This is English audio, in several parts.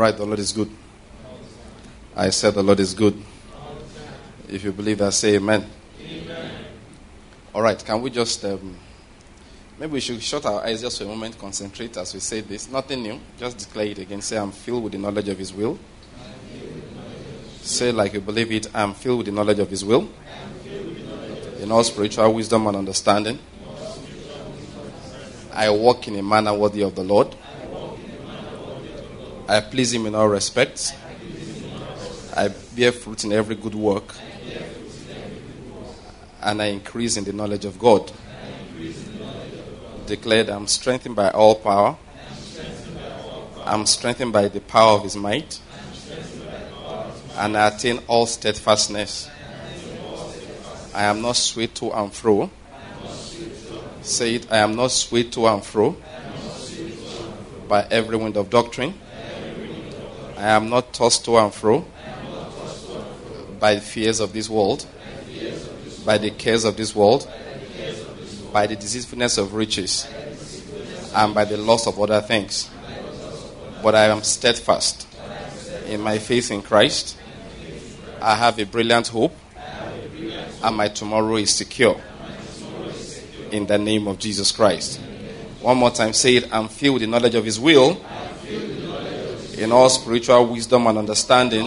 right, the Lord is good. I said the Lord is good. If you believe that, say amen. Amen. All right, can we just, maybe we should shut our eyes just for a moment, concentrate as we say this. Nothing new, just declare it again. Say, I'm filled with the knowledge of His will. Say like you believe it, I'm filled with the knowledge of His will. In all spiritual wisdom and understanding. I walk in a manner worthy of the Lord. I please Him in all respects. I bear fruit in every good work. And I increase in the knowledge of God. Declared, I'm strengthened by all power. I'm strengthened by the power of His might. And I attain all steadfastness. I am not swayed to and fro. Say it, I am not swayed to and fro by every wind of doctrine. I am not tossed to and fro by the fears of this world, by the cares of this world, by the deceitfulness of riches, and by the loss of other things. But I am steadfast in my faith in Christ. I have a brilliant hope, and my tomorrow is secure. In the name of Jesus Christ. One more time, say it. I'm filled with the knowledge of His will. In all spiritual wisdom and understanding.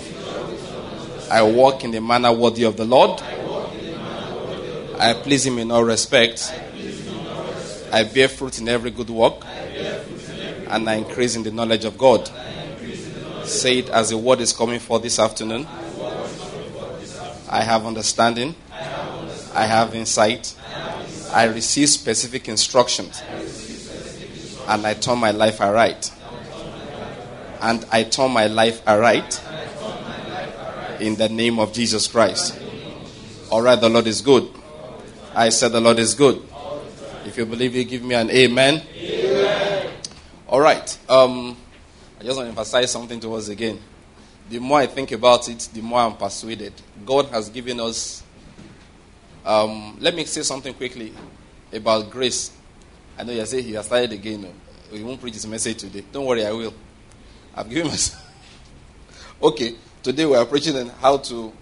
I walk in the manner worthy of the Lord. I please Him in all respects. I bear fruit in every good work. And I increase in the knowledge of God. Say it as the word is coming for this afternoon. I have understanding. I have insight. I receive specific instructions. And I turn my life aright. And I turn my life aright. In the name of Jesus Christ. All right, the Lord is good. I said the Lord is good. If you believe it, give me an amen. Amen. All right. I just want to emphasize something to us again. The more I think about it, the more I'm persuaded. God has given us... let me say something quickly about grace. I know you say he has started again. We won't preach his message today. Don't worry, I will. I've given myself... Okay, today we are preaching on how to...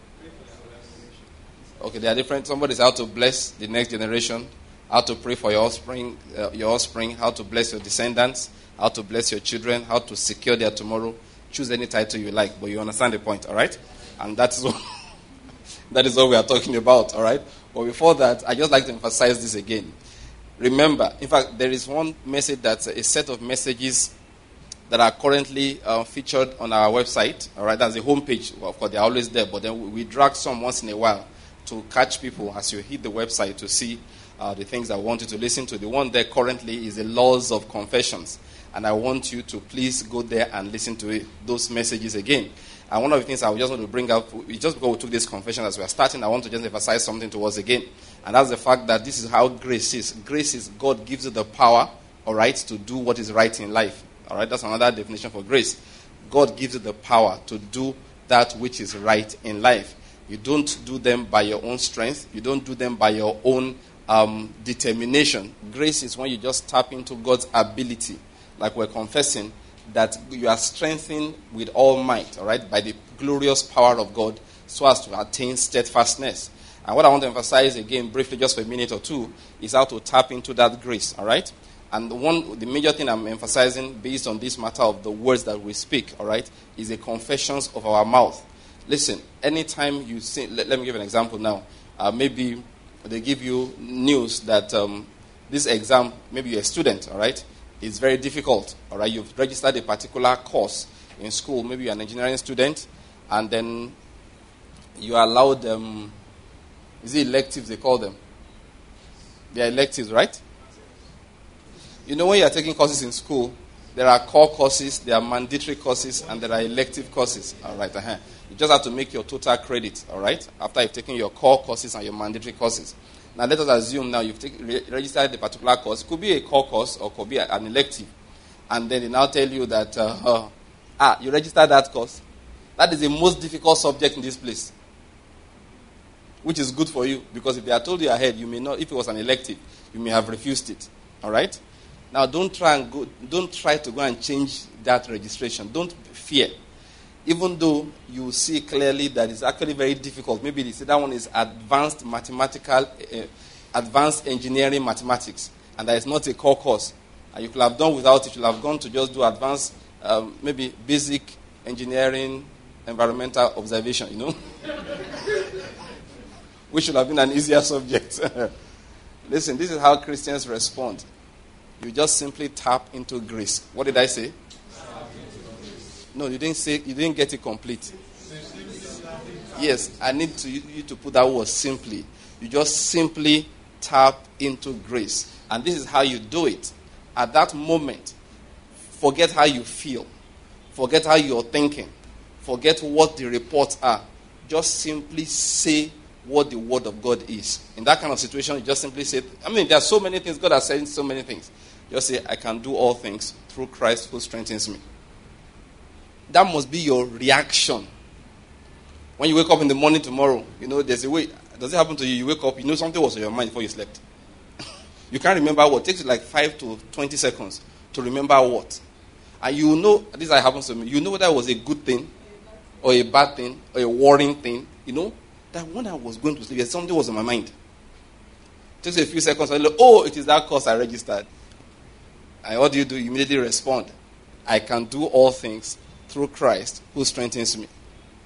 Okay, they are different. Somebody says how to bless the next generation, how to pray for your offspring, how to bless your descendants, how to bless your children, how to secure their tomorrow. Choose any title you like, but you understand the point, all right? And that is what, that is what we are talking about, all right? But before that, I just like to emphasize this again. Remember, in fact, there is one message that's a set of messages that are currently featured on our website, all right? That's the homepage. Well, of course, they're always there, but then we drag some once in a while to catch people as you hit the website to see the things I want you to listen to. The one there currently is the Laws of Confessions. And I want you to please go there and listen to it, those messages again. And one of the things I just want to bring up, just because we took this confession as we are starting, I want to just emphasize something to us again. And that's the fact that this is how grace is. Grace is God gives you the power, all right, to do what is right in life. All right, that's another definition for grace. God gives you the power to do that which is right in life. You don't do them by your own strength. You don't do them by your own determination. Grace is when you just tap into God's ability, like we're confessing, that you are strengthened with all might, all right, by the glorious power of God, so as to attain steadfastness. And what I want to emphasize again, briefly, just for a minute or two, is how to tap into that grace, all right? And the major thing I'm emphasizing, based on this matter of the words that we speak, all right, is the confessions of our mouth. Listen, anytime you say, let me give an example now. Maybe they give you news that this exam, maybe you're a student, all right? It's very difficult, all right? You've registered a particular course in school. Maybe you're an engineering student, and then you are allowed, is it electives they call them? They are electives, right? You know, when you're taking courses in school, there are core courses, there are mandatory courses, and there are elective courses, all right? You just have to make your total credit, all right, after you've taken your core courses and your mandatory courses. Now, let us assume now you've registered a particular course. It could be a core course or could be an elective. And then they now tell you that, you registered that course. That is the most difficult subject in this place. Which is good for you, because if they had told you ahead, you may not, if it was an elective, you may have refused it. All right? Now, don't try to go and change that registration. Don't fear. Even though you see clearly that it's actually very difficult. Maybe they say that one is advanced engineering mathematics, and that is not a core course. And you could have done without it. You could have gone to just do advanced, maybe basic engineering, environmental observation, which should have been an easier subject. Listen, this is how Christians respond. You just simply tap into grace. What did I say? No, you didn't get it complete. Yes, I need you to put that word simply. You just simply tap into grace. And this is how you do it. At that moment, forget how you feel. Forget how you're thinking. Forget what the reports are. Just simply say what the word of God is. In that kind of situation, you just simply say, there are so many things. God has said so many things. Just say, I can do all things through Christ who strengthens me. That must be your reaction. When you wake up in the morning tomorrow, there's a way. Does it happen to you? You wake up, something was on your mind before you slept. You can't remember what. It takes you like 5 to 20 seconds to remember what. And this is how it happens to me. Whether it was a good thing or a bad thing or a worrying thing. That when I was going to sleep, something was on my mind. It takes a few seconds. It is that course I registered. And what do? You immediately respond. I can do all things through Christ who strengthens me.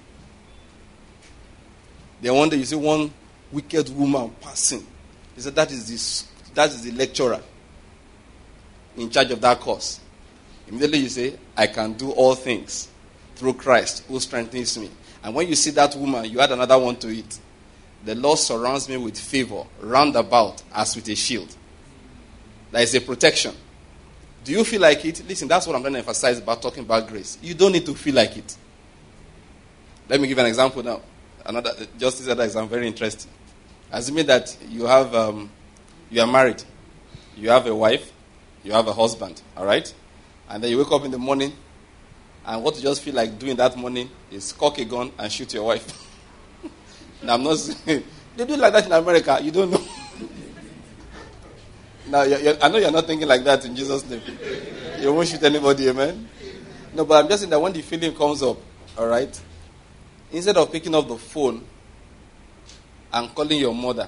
Then one day you see one wicked woman passing. He said, that is the lecturer in charge of that course. Immediately you say, I can do all things through Christ who strengthens me. And when you see that woman, you add another one to it. The Lord surrounds me with favor, round about as with a shield. There is a protection. Do you feel like it? Listen, that's what I'm going to emphasize about talking about grace. You don't need to feel like it. Let me give an example now. Just this other example, very interesting. Assuming that you are married, you have a wife, you have a husband, all right? And then you wake up in the morning, and what you just feel like doing that morning is cock a gun and shoot your wife. Now, I'm not saying, they do it like that in America. You don't know. Now, I know you're not thinking like that in Jesus' name. You won't shoot anybody, amen? No, but I'm just saying that when the feeling comes up, all right, instead of picking up the phone and calling your mother,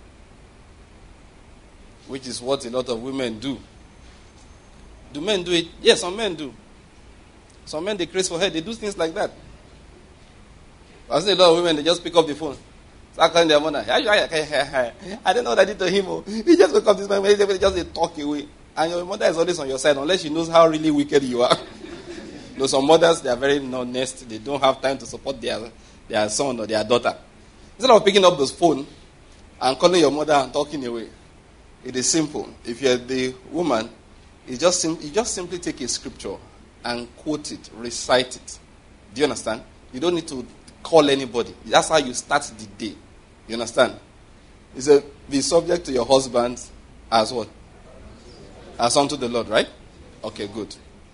which is what a lot of women do. Do men do it? Yes, some men do. Some men, they craze for her. They do things like that. I see a lot of women, they just pick up the phone. Start calling their mother. I don't know what I did to him. He just woke up this morning. They just talk away. And your mother is always on your side unless she knows how really wicked you are. Some mothers, they are very honest. They don't have time to support their son or their daughter. Instead of picking up the phone and calling your mother and talking away, it is simple. If you're the woman, you just simply take a scripture and quote it, recite it. Do you understand? You don't need to call anybody. That's how you start the day. You understand? He said, be subject to your husband as what? As unto the Lord, right? Okay, good.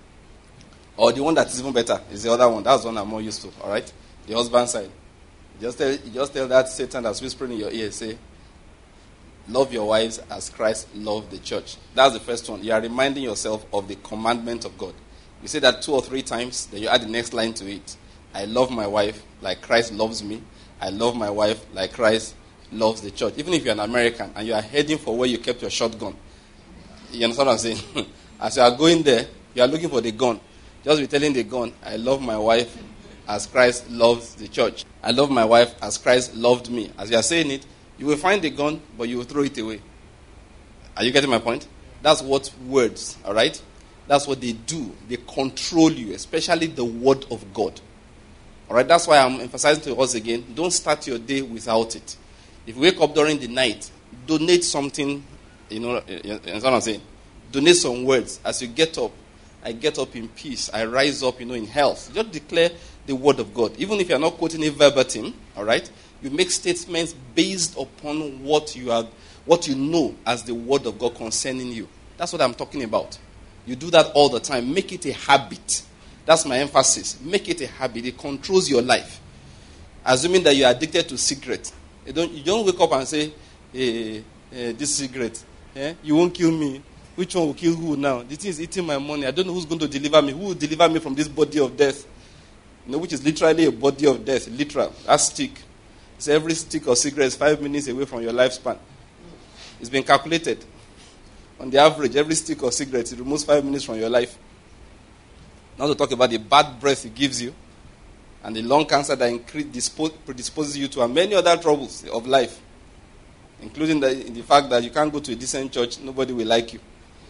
Or the one that is even better is the other one. That's the one I'm more used to, all right? The husband side. You just tell that Satan that's whispering in your ear, say, love your wives as Christ loved the church. That's the first one. You are reminding yourself of the commandment of God. You say that 2 or 3 times, then you add the next line to it. I love my wife like Christ loves me. I love my wife like Christ loves the church. Even if you're an American and you are heading for where you kept your shotgun. You understand what I'm saying? As you are going there, you are looking for the gun. Just be telling the gun, I love my wife as Christ loves the church. I love my wife as Christ loved me. As you are saying it, you will find the gun, but you will throw it away. Are you getting my point? That's what words, all right? That's what they do. They control you, especially the word of God. All right, that's why I'm emphasizing to us again, don't start your day without it. If you wake up during the night, donate something, you know what I'm saying? Donate some words. As you get up, I get up in peace. I rise up, in health. Just declare the word of God. Even if you're not quoting it verbatim, all right? You make statements based upon what you know as the word of God concerning you. That's what I'm talking about. You do that all the time. Make it a habit. That's my emphasis. Make it a habit. It controls your life. Assuming that you are addicted to cigarette. You don't wake up and say, hey, this cigarette, you won't kill me. Which one will kill who now? The thing is eating my money. I don't know who's going to deliver me. Who will deliver me from this body of death? Which is literally a body of death. Literal. That stick. So every stick or cigarette is 5 minutes away from your lifespan. It's been calculated. On the average, every stick or cigarette, it removes 5 minutes from your life. Not to talk about the bad breath it gives you, and the lung cancer that predisposes you to, and many other troubles of life, including the fact that you can't go to a decent church, nobody will like you.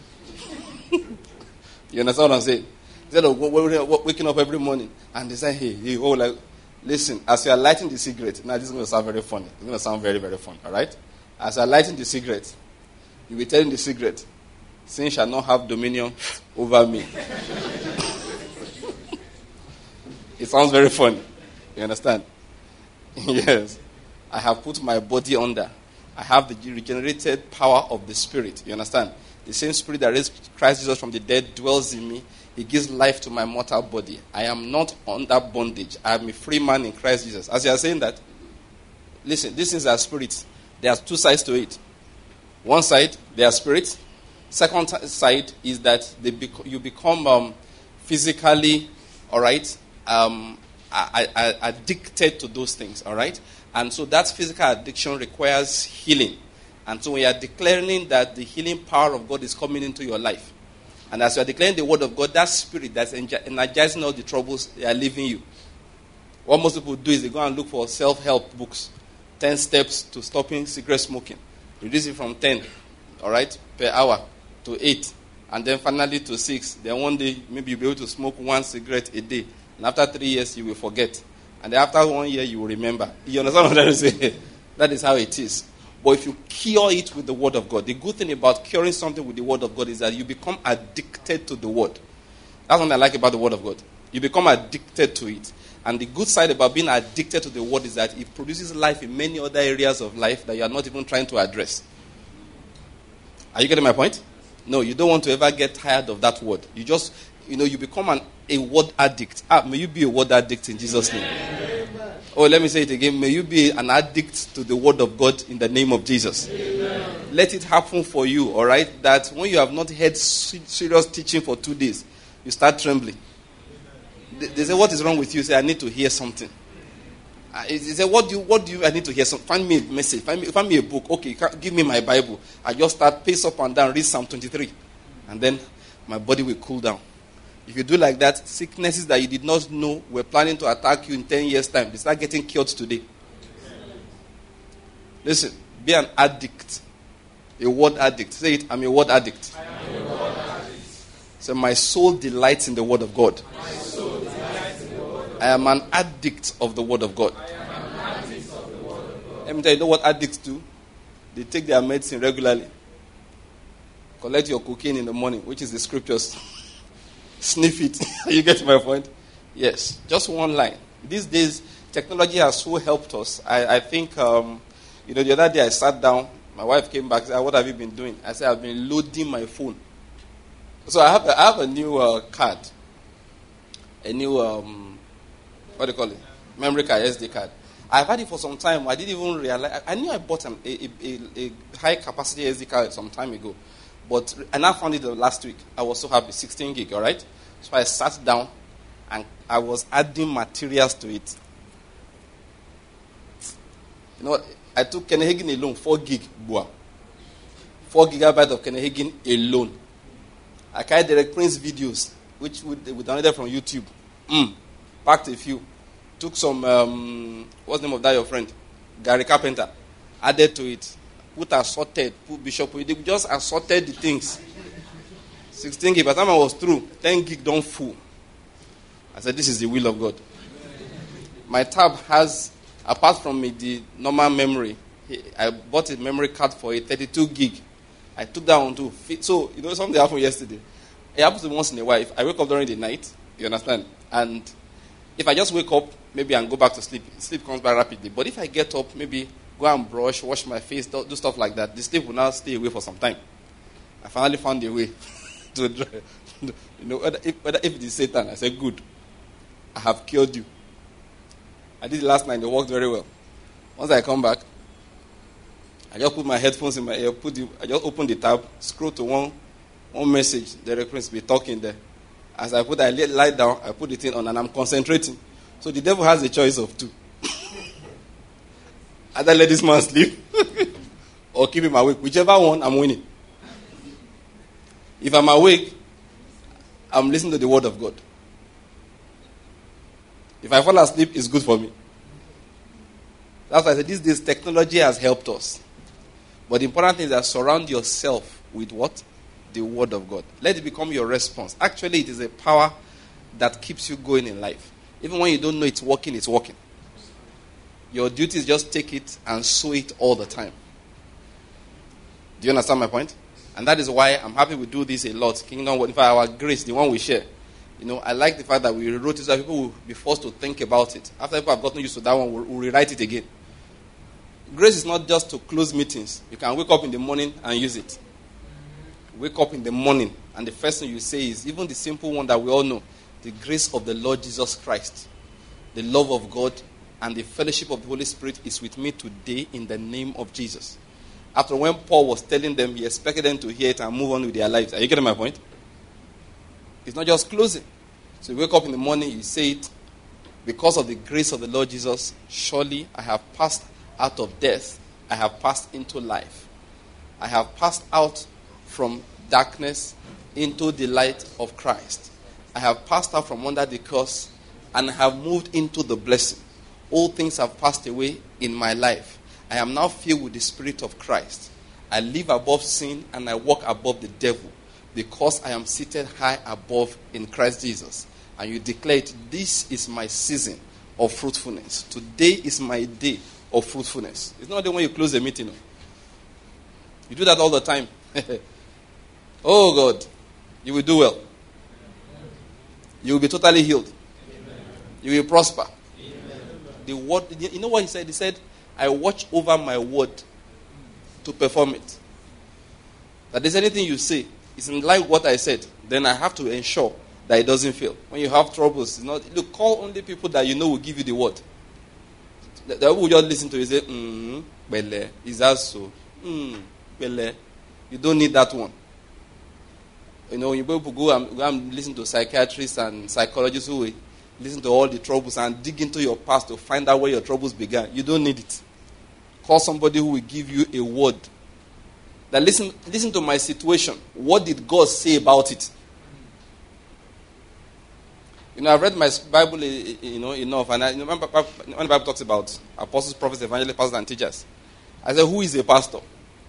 You understand what I'm saying? Instead of waking up every morning and they say, hey, listen, as you are lighting the cigarette, now this is going to sound very funny. It's going to sound very, very funny, all right? As you are lighting the cigarette, you'll be telling the cigarette, sin shall not have dominion over me. It sounds very funny. You understand? Yes. I have put my body under. I have the regenerated power of the Spirit. You understand? The same Spirit that raised Christ Jesus from the dead dwells in me. He gives life to my mortal body. I am not under bondage. I am a free man in Christ Jesus. As you are saying that, listen, this is our spirit. There are two sides to it. One side, they are spirits. Second side is that you become physically, all right, addicted to those things, all right? And so that physical addiction requires healing. And so we are declaring that the healing power of God is coming into your life. And as you are declaring the word of God, that spirit that's energizing all the troubles, they are leaving you. What most people do is they go and look for self-help books. 10 steps to stopping cigarette smoking. Reduce it from 10, all right, per hour to 8. And then finally to 6. Then one day, maybe you'll be able to smoke 1 cigarette a day. And after 3 years, you will forget. And then after 1 year, you will remember. You understand what I'm saying? That is how it is. But if you cure it with the word of God, the good thing about curing something with the word of God is that you become addicted to the word. That's what I like about the word of God. You become addicted to it. And the good side about being addicted to the word is that it produces life in many other areas of life that you are not even trying to address. Are you getting my point? No, you don't want to ever get tired of that word. You just, you become a word addict. May you be a word addict in Jesus' name. Oh, let me say it again. May you be an addict to the word of God in the name of Jesus. Amen. Let it happen for you, all right? That when you have not heard serious teaching for 2 days, you start trembling. They say, what is wrong with you? You say, I need to hear something. They say, what do you, I need to hear something. Find me a message. Find me a book. Okay, give me my Bible. I just start, pace up and down, read Psalm 23. And then my body will cool down. If you do like that, sicknesses that you did not know were planning to attack you in 10 years' time, they start getting cured today. Listen, be an addict. A word addict. Say it, I'm a word addict. I am a word addict. So my soul delights in the word of God. My soul delights in the word of God. I am an addict of the word of God. I am an addict of the word of God. Let me tell you, what addicts do? They take their medicine regularly. Collect your cocaine in the morning, which is the scriptures. Sniff it. You get my point? Yes. Just one line. These days, technology has so helped us. I think, the other day I sat down. My wife came back and said, what have you been doing? I said, I've been loading my phone. So I have a new card. A new, what do you call it? Memory card, SD card. I've had it for some time. I didn't even realize. I knew I bought a high-capacity SD card some time ago. But I now found it last week. I was so happy. 16 gig, all right? So I sat down and I was adding materials to it. You know what? I took Kenneth Hagin alone, 4 gig. 4 gigabytes of Kenneth Hagin alone. I carried Derek Prince videos, which we downloaded from YouTube. Packed a few. Took some, what's the name of that your friend? Gary Carpenter. Added to it. Put assorted, put Bishop. They just assorted the things. 16 gig. By the time I was through, 10 gig don't full. I said, this is the will of God. My tab has, apart from the normal memory, I bought a memory card for a 32 gig. I took that one too. So, something happened yesterday. It happens to me once in a while. If I wake up during the night, you understand? And if I just wake up, maybe and go back to sleep, sleep comes back rapidly. But if I get up, maybe go and brush, wash my face, do stuff like that, the sleep will now stay away for some time. I finally found a way to dry. Whether if it is Satan, I said, good. I have cured you. I did it last night. It worked very well. Once I come back, I just put my headphones in my ear, I just open the tab, scroll to one one message, the reference be talking there. As I lie down, I put the thing on and I'm concentrating. So the devil has a choice of two. Either let this man sleep or keep him awake. Whichever one, I'm winning. If I'm awake, I'm listening to the word of God. If I fall asleep, it's good for me. That's why I said these days technology has helped us. But the important thing is that surround yourself with what? The word of God. Let it become your response. Actually, it is a power that keeps you going in life. Even when you don't know it's working, it's working. Your duty is just take it and sow it all the time. Do you understand my point? And that is why I'm happy we do this a lot. Kingdom, in fact, our grace, the one we share. I like the fact that we wrote it so that people will be forced to think about it. After people have gotten used to that one, we'll rewrite it again. Grace is not just to close meetings. You can wake up in the morning and use it. Wake up in the morning and the first thing you say is, even the simple one that we all know, the grace of the Lord Jesus Christ, the love of God, and the fellowship of the Holy Spirit is with me today in the name of Jesus. After when Paul was telling them, he expected them to hear it and move on with their lives. Are you getting my point? It's not just closing. So you wake up in the morning, you say it, because of the grace of the Lord Jesus, surely I have passed out of death. I have passed into life. I have passed out from darkness into the light of Christ. I have passed out from under the curse and have moved into the blessing. All things have passed away in my life. I am now filled with the Spirit of Christ. I live above sin and I walk above the devil because I am seated high above in Christ Jesus. And you declare it, this is my season of fruitfulness. Today is my day of fruitfulness. It's not the way you close a meeting. You do that all the time. Oh God, you will do well. You will be totally healed. You will prosper. The word, you know what he said? He said, I watch over my word to perform it. That there's anything you say, it's in line with what I said, then I have to ensure that it doesn't fail. When you have troubles, it's not, look, call only people that you know will give you the word. The people will just listen to you say, bele, is that so? Bele. You don't need that one. You people go and listen to psychiatrists and psychologists who will listen to all the troubles and dig into your past to find out where your troubles began. You don't need it. Call somebody who will give you a word. That listen to my situation. What did God say about it? I've read my Bible, enough, and remember when the Bible talks about apostles, prophets, evangelists, pastors, and teachers. I said, who is a pastor?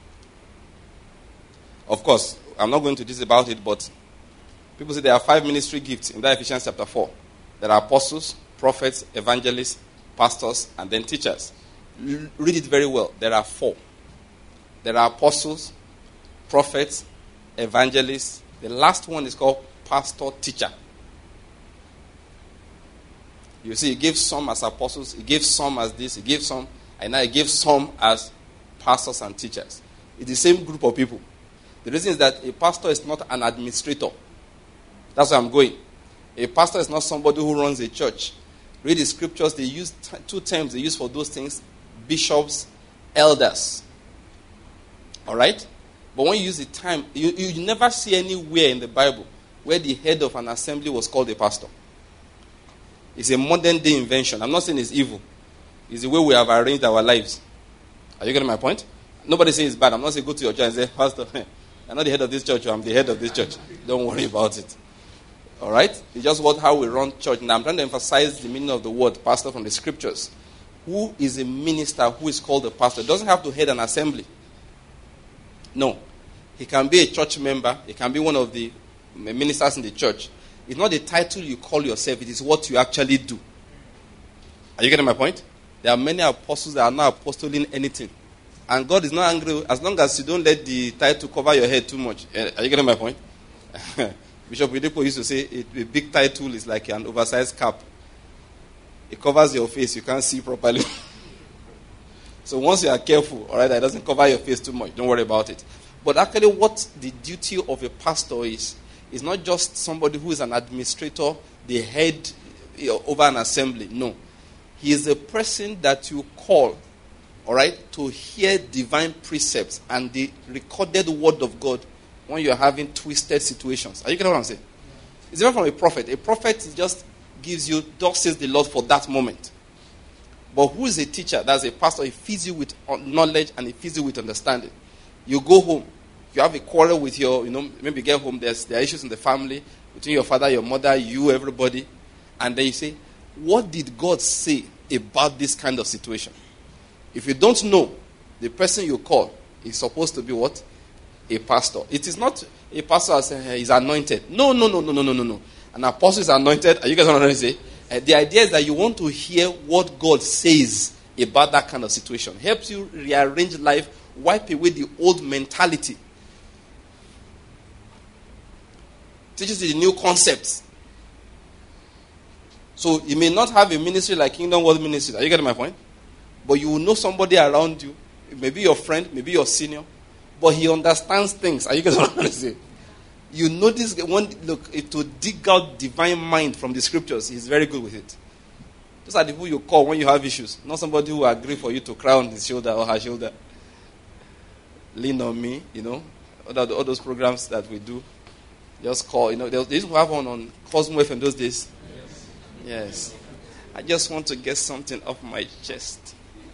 Of course, I'm not going to this about it, but people say there are 5 ministry gifts in that Ephesians chapter 4. There are apostles, prophets, evangelists, pastors, and then teachers. Read it very well. There are 4. There are apostles, prophets, evangelists. The last one is called pastor, teacher. You see, he gave some as apostles, he gave some as this, he gave some, and now he gave some as pastors and teachers. It's the same group of people. The reason is that a pastor is not an administrator. That's where I'm going. A pastor is not somebody who runs a church. Read the scriptures, they use 2 terms they use for those things: bishops, elders. Alright? But when you use the term, you never see anywhere in the Bible where the head of an assembly was called a pastor. It's a modern day invention. I'm not saying it's evil. It's the way we have arranged our lives. Are you getting my point? Nobody says it's bad. I'm not saying go to your church and say, Pastor, I'm not the head of this church, or I'm the head of this church. Don't worry about it. All right? It's just how we run church. Now, I'm trying to emphasize the meaning of the word pastor from the scriptures. Who is a minister who is called a pastor? Doesn't have to head an assembly. No. He can be a church member. He can be one of the ministers in the church. It's not the title you call yourself. It is what you actually do. Are you getting my point? There are many apostles that are not apostling anything. And God is not angry as long as you don't let the title cover your head too much. Are you getting my point? Bishop Widipo used to say a big title is like an oversized cap. It covers your face. You can't see properly. So once you are careful, all right, that doesn't cover your face too much. Don't worry about it. But actually what the duty of a pastor is not just somebody who is an administrator, the head over an assembly. No. He is a person that you call, all right, to hear divine precepts and the recorded word of God when you're having twisted situations. Are you getting what I'm saying? It's different from a prophet. A prophet just gives you, thus says the Lord for that moment. But who is a teacher? That's a pastor. He feeds you with knowledge and he feeds you with understanding. You go home. You have a quarrel with your, maybe you get home, there are issues in the family, between your father, your mother, you, everybody. And then you say, what did God say about this kind of situation? If you don't know, the person you call is supposed to be what? A pastor. It is not a pastor as is anointed. No. An apostle is anointed. Are you guys understanding what I'm saying? The idea is that you want to hear what God says about that kind of situation. Helps you rearrange life, wipe away the old mentality. Teaches you the new concepts. So you may not have a ministry like Kingdom World Ministry. Are you getting my point? But you will know somebody around you. Maybe your friend, maybe your senior. But he understands things. Are you getting what I'm saying? You notice, to dig out divine mind from the scriptures, he's very good with it. Those are the people you call when you have issues. Not somebody who will agree for you to cry on his shoulder or her shoulder. Lean on me, all those programs that we do. Just call, they used to have one on Cosmo FM those days. Yes. I just want to get something off my chest.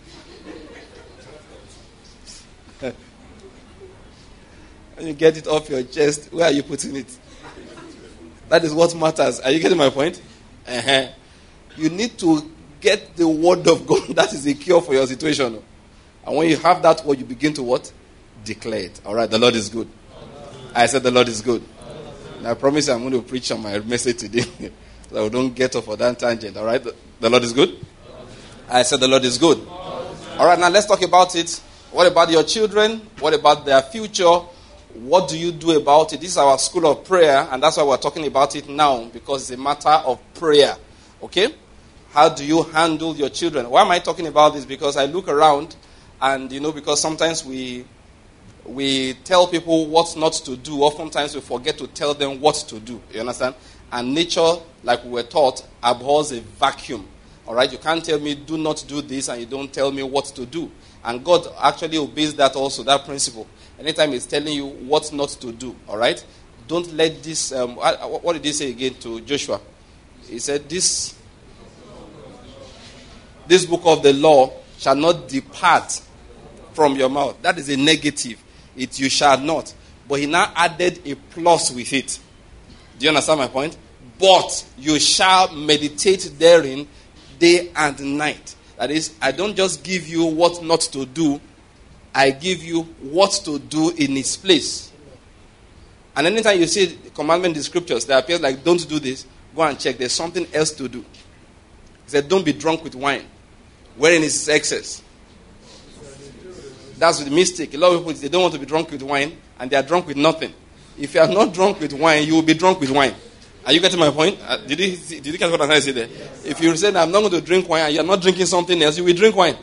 When you get it off your chest, where are you putting it? That is what matters. Are you getting my point? Uh-huh. You need to get the word of God. That is the cure for your situation. And when you have that word, you begin to what? Declare it. All right, the Lord is good. I said the Lord is good. And I promise you I'm going to preach on my message today. So I don't get off on that tangent. All right, the Lord is good. I said the Lord is good. All right, now let's talk about it. What about your children? What about their future? What do you do about it? This is our school of prayer, and that's why we're talking about it now, because it's a matter of prayer. Okay? How do you handle your children? Why am I talking about this? Because I look around, and because sometimes we tell people what not to do. Oftentimes we forget to tell them what to do. You understand? And nature, like we were taught, abhors a vacuum. All right? You can't tell me, do not do this, and you don't tell me what to do. And God actually obeys that also, that principle. Anytime he's telling you what not to do, all right? Don't let this, what did he say again to Joshua? He said, this book of the law shall not depart from your mouth. That is a negative. You shall not. But he now added a plus with it. Do you understand my point? But you shall meditate therein day and night. That is, I don't just give you what not to do. I give you what to do in its place. And anytime you see the commandment in the scriptures that appears like don't do this, go and check. There's something else to do. He said don't be drunk with wine. Wherein is excess? That's the mistake. A lot of people, they don't want to be drunk with wine and they are drunk with nothing. If you are not drunk with wine, you will be drunk with wine. Are you getting my point? Did you catch what I'm trying to say there? If you say I'm not going to drink wine and you're not drinking something else, you will drink wine.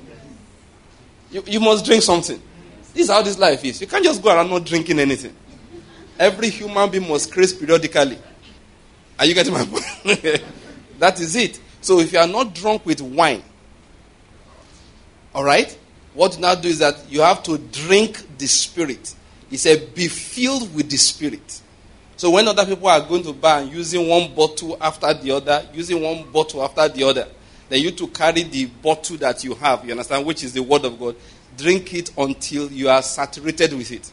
You must drink something. This is how this life is. You can't just go around not drinking anything. Every human being must craze periodically. Are you getting my point? That is it. So if you are not drunk with wine, all right, what you now do is that you have to drink the Spirit. He said, be filled with the Spirit. So when other people are going to bar and using one bottle after the other, then you to carry the bottle that you have, you understand, which is the word of God. Drink it until you are saturated with it.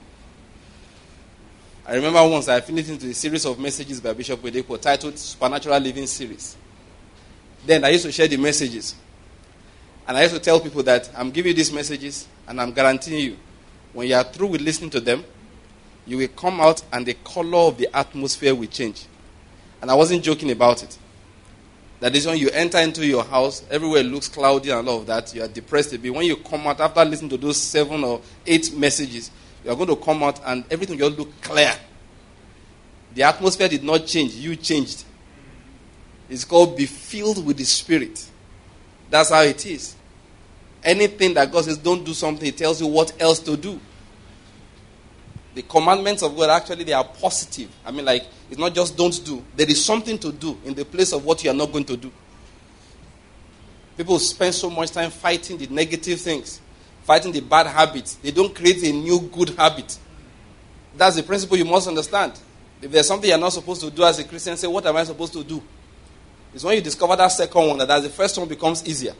I remember once I finished into a series of messages by Bishop Oyedepo titled Supernatural Living Series. Then I used to share the messages. And I used to tell people that I'm giving you these messages and I'm guaranteeing you, when you are through with listening to them, you will come out and the color of the atmosphere will change. And I wasn't joking about it. That is when you enter into your house, everywhere looks cloudy and all of that. You are depressed a bit. When you come out, after listening to those 7 or 8 messages, you are going to come out and everything will look clear. The atmosphere did not change. You changed. It's called be filled with the Spirit. That's how it is. Anything that God says don't do something, He tells you what else to do. The commandments of God, actually, they are positive. I mean, like, it's not just don't do. There is something to do in the place of what you are not going to do. People spend so much time fighting the negative things, fighting the bad habits. They don't create a new good habit. That's the principle you must understand. If there's something you're not supposed to do as a Christian, say, what am I supposed to do? It's when you discover that second one that the first one becomes easier.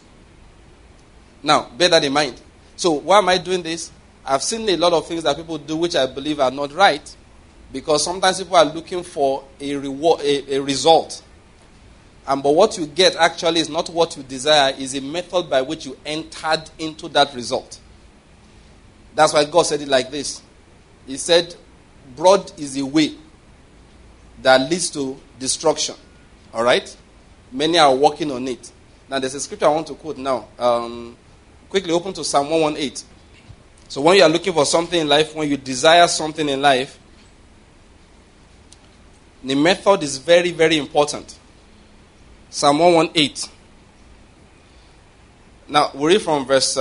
Now, bear that in mind. So, why am I doing this? I've seen a lot of things that people do which I believe are not right, because sometimes people are looking for a reward, a result. But what you get actually is not what you desire, is a method by which you entered into that result. That's why God said it like this. He said, broad is the way that leads to destruction. All right? Many are walking on it. Now, there's a scripture I want to quote now. Quickly open to Psalm 118. So when you are looking for something in life, when you desire something in life, the method is very, very important. Psalm 118. Now, we read from verse...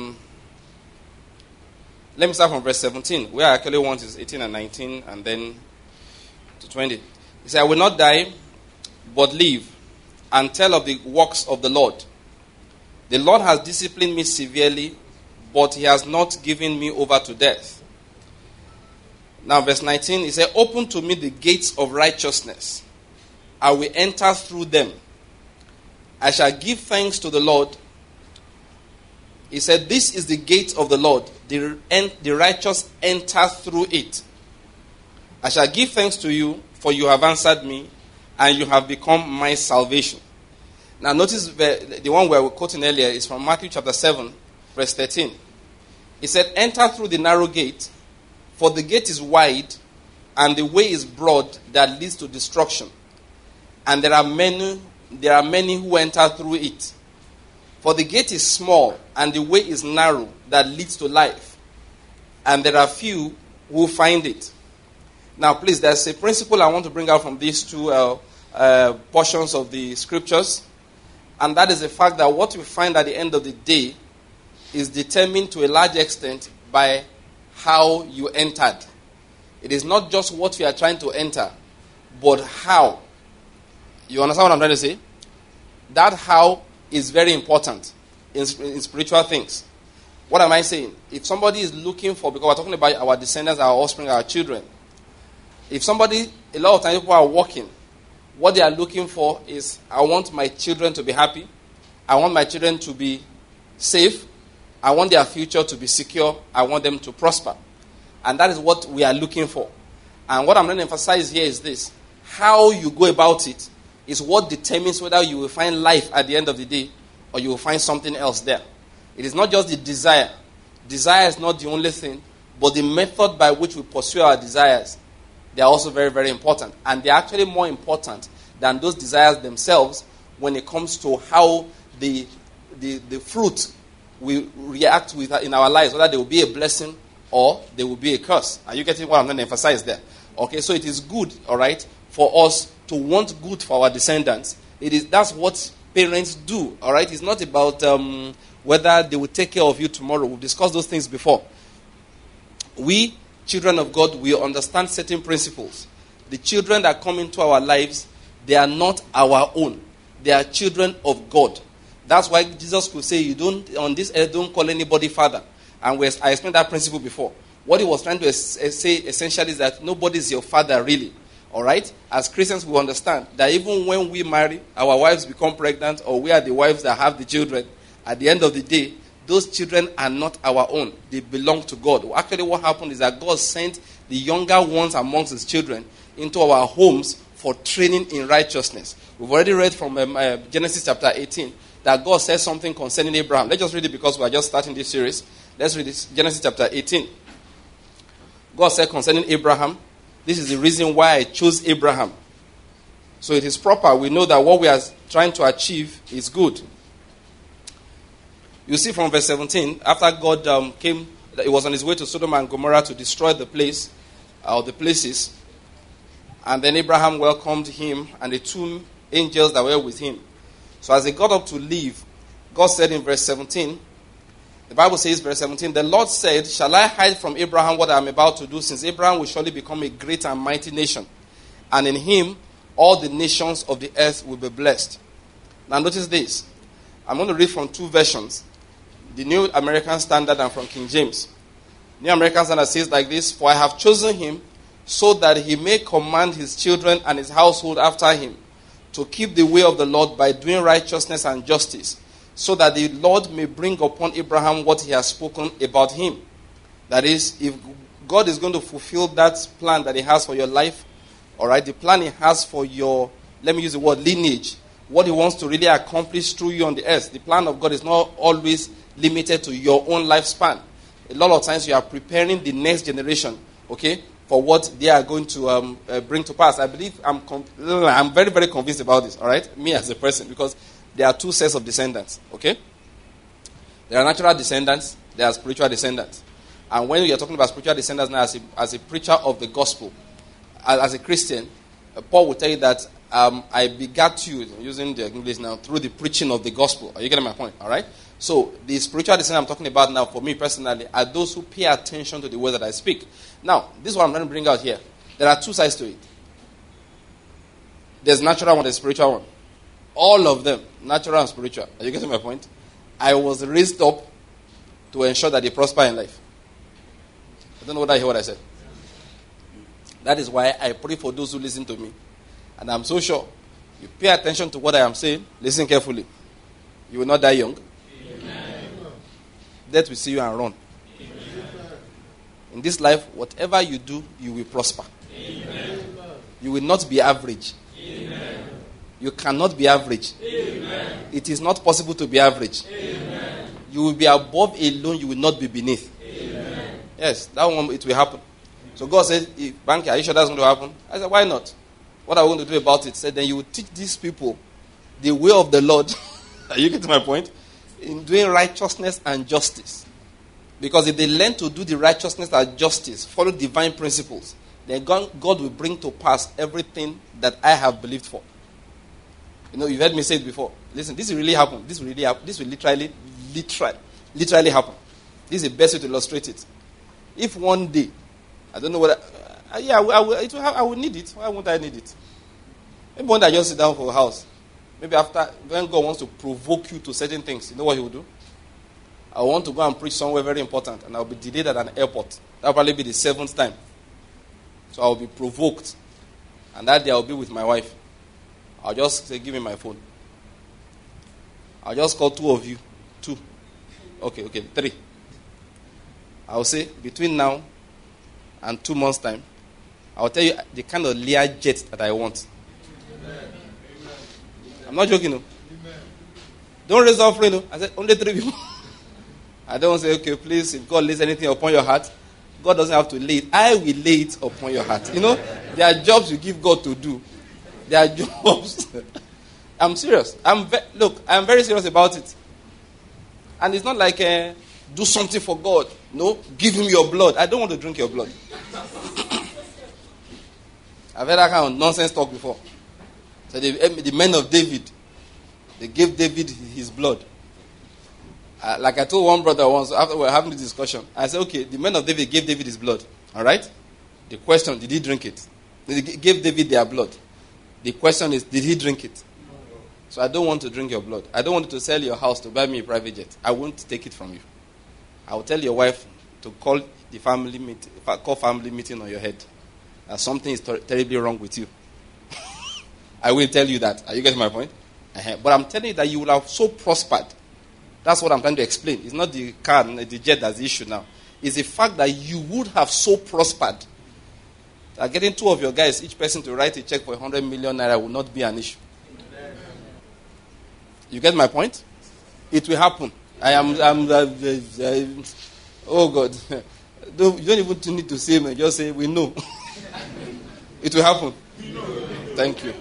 let me start from verse 17. Where I actually want is 18 and 19 and then to 20. He said, I will not die, but live, and tell of the works of the Lord. The Lord has disciplined me severely, but he has not given me over to death. Now, verse 19, he said, open to me the gates of righteousness. I will enter through them. I shall give thanks to the Lord. He said, this is the gate of the Lord. The righteous enter through it. I shall give thanks to you, for you have answered me, and you have become my salvation. Now notice the one we were quoting earlier is from Matthew chapter 7, verse 13. He said, enter through the narrow gate, for the gate is wide, and the way is broad that leads to destruction. And there are many who enter through it. For the gate is small, and the way is narrow that leads to life. And there are few who find it. Now, please, there's a principle I want to bring out from these two portions of the scriptures. And that is the fact that what we find at the end of the day is determined to a large extent by how you entered. It is not just what you are trying to enter, but how. You understand what I'm trying to say? That how is very important in spiritual things. What am I saying? If somebody is looking for, because we're talking about our descendants, our offspring, our children. If somebody, a lot of times people are walking, what they are looking for is, I want my children to be happy. I want my children to be safe. I want their future to be secure. I want them to prosper. And that is what we are looking for. And what I'm going to emphasize here is this. How you go about it is what determines whether you will find life at the end of the day or you will find something else there. It is not just the desire. Desire is not the only thing, but the method by which we pursue our desires, they are also very, very important. And they are actually more important than those desires themselves when it comes to how the fruit we react with in our lives, whether they will be a blessing or they will be a curse. Are you getting what I'm going to emphasize there? Okay, so it is good, all right, for us to want good for our descendants. That's what parents do, all right? It's not about whether they will take care of you tomorrow. We've discussed those things before. We, children of God, we understand certain principles. The children that come into our lives, they are not our own. They are children of God. That's why Jesus could say, on this earth, don't call anybody father. And I explained that principle before. What he was trying to say essentially is that nobody is your father really. All right? As Christians, we understand that even when we marry, our wives become pregnant, or we are the wives that have the children, at the end of the day, those children are not our own. They belong to God. Actually, what happened is that God sent the younger ones amongst his children into our homes for training in righteousness. We've already read from Genesis chapter 18 that God says something concerning Abraham. Let's just read it because we are just starting this series. Let's read this. Genesis chapter 18. God said concerning Abraham, this is the reason why I chose Abraham. So it is proper. We know that what we are trying to achieve is good. You see from verse 17, after God came, he was on his way to Sodom and Gomorrah to destroy the place, or the places. And then Abraham welcomed him and the two angels that were with him. So as they got up to leave, God said in verse 17, the Bible says, verse 17, the Lord said, shall I hide from Abraham what I am about to do, since Abraham will surely become a great and mighty nation, and in him all the nations of the earth will be blessed. Now notice this. I'm going to read from two versions, the New American Standard and from King James. New American Standard says like this, "For I have chosen him so that he may command his children and his household after him to keep the way of the Lord by doing righteousness and justice, so that the Lord may bring upon Abraham what he has spoken about him." That is, if God is going to fulfill that plan that he has for your life, all right, the plan he has for your, let me use the word lineage, what he wants to really accomplish through you on the earth. The plan of God is not always limited to your own lifespan. A lot of times you are preparing the next generation, okay, for what they are going to bring to pass. I believe I'm very, very convinced about this, all right, me as a person, because there are two sets of descendants, okay? There are natural descendants, there are spiritual descendants. And when you're talking about spiritual descendants now, as a preacher of the gospel, as a Christian, Paul will tell you that I begat you, using the English now, through the preaching of the gospel. Are you getting my point? All right? So the spiritual descendants I'm talking about now, for me personally, are those who pay attention to the word that I speak. Now, this is what I'm trying to bring out here. There are two sides to it. There's natural one, there's spiritual one. All of them, natural and spiritual. Are you getting my point? I was raised up to ensure that they prosper in life. I don't know whether I hear what I said. That is why I pray for those who listen to me. And I'm so sure, you pay attention to what I am saying, listen carefully. You will not die young. Amen. Death will see you and run. Amen. In this life, whatever you do, you will prosper. Amen. You will not be average. Amen. You cannot be average. Amen. It is not possible to be average. Amen. You will be above alone, you will not be beneath. Amen. Yes, that one, it will happen. So God said, Banky, are you sure that's going to happen? I said, why not? What are we going to do about it? He said, then you will teach these people the way of the Lord. Are you getting my point? In doing righteousness and justice. Because if they learn to do the righteousness and justice, follow divine principles, then God will bring to pass everything that I have believed for. You know, you've heard me say it before. Listen, this will really happen. This will literally happen. This is the best way to illustrate it. If one day, I don't know what, I will need it. Why won't I need it? Maybe one day I just sit down for a house. Maybe after, when God wants to provoke you to certain things, you know what he will do? I want to go and preach somewhere very important, and I'll be delayed at an airport. That'll probably be the 7th time. So I'll be provoked. And that day I'll be with my wife. I'll just say, give me my phone. I'll just call 2 of you. 2. Okay, 3. I'll say, between now and 2 months' time, I'll tell you the kind of Learjet that I want. Amen. I'm not joking, no. Amen. Don't raise offering, no. I said, only 3 people. I don't say, okay, please, if God lays anything upon your heart, God doesn't have to lay it. I will lay it upon your heart. You know, there are jobs you give God to do. There are jobs. I'm serious. I'm very serious about it. And it's not like, do something for God. No, give him your blood. I don't want to drink your blood. I've heard that kind of nonsense talk before. So the men of David, they gave David his blood. Like I told one brother once, after we were having this discussion, I said, okay, the men of David gave David his blood. All right? The question, did he drink it? They gave David their blood. The question is, did he drink it? So I don't want to drink your blood. I don't want you to sell your house to buy me a private jet. I won't take it from you. I will tell your wife to call the family meeting on your head. That something is terribly wrong with you. I will tell you that. Are you getting my point? But I'm telling you that you will have so prospered. That's what I'm trying to explain. It's not the car, the jet that's the issue now. It's the fact that you would have so prospered that getting 2 of your guys, each person to write a check for 100 million naira will not be an issue. You get my point? It will happen. Oh God. You don't even need to say me. Just say, we know. It will happen. Thank you.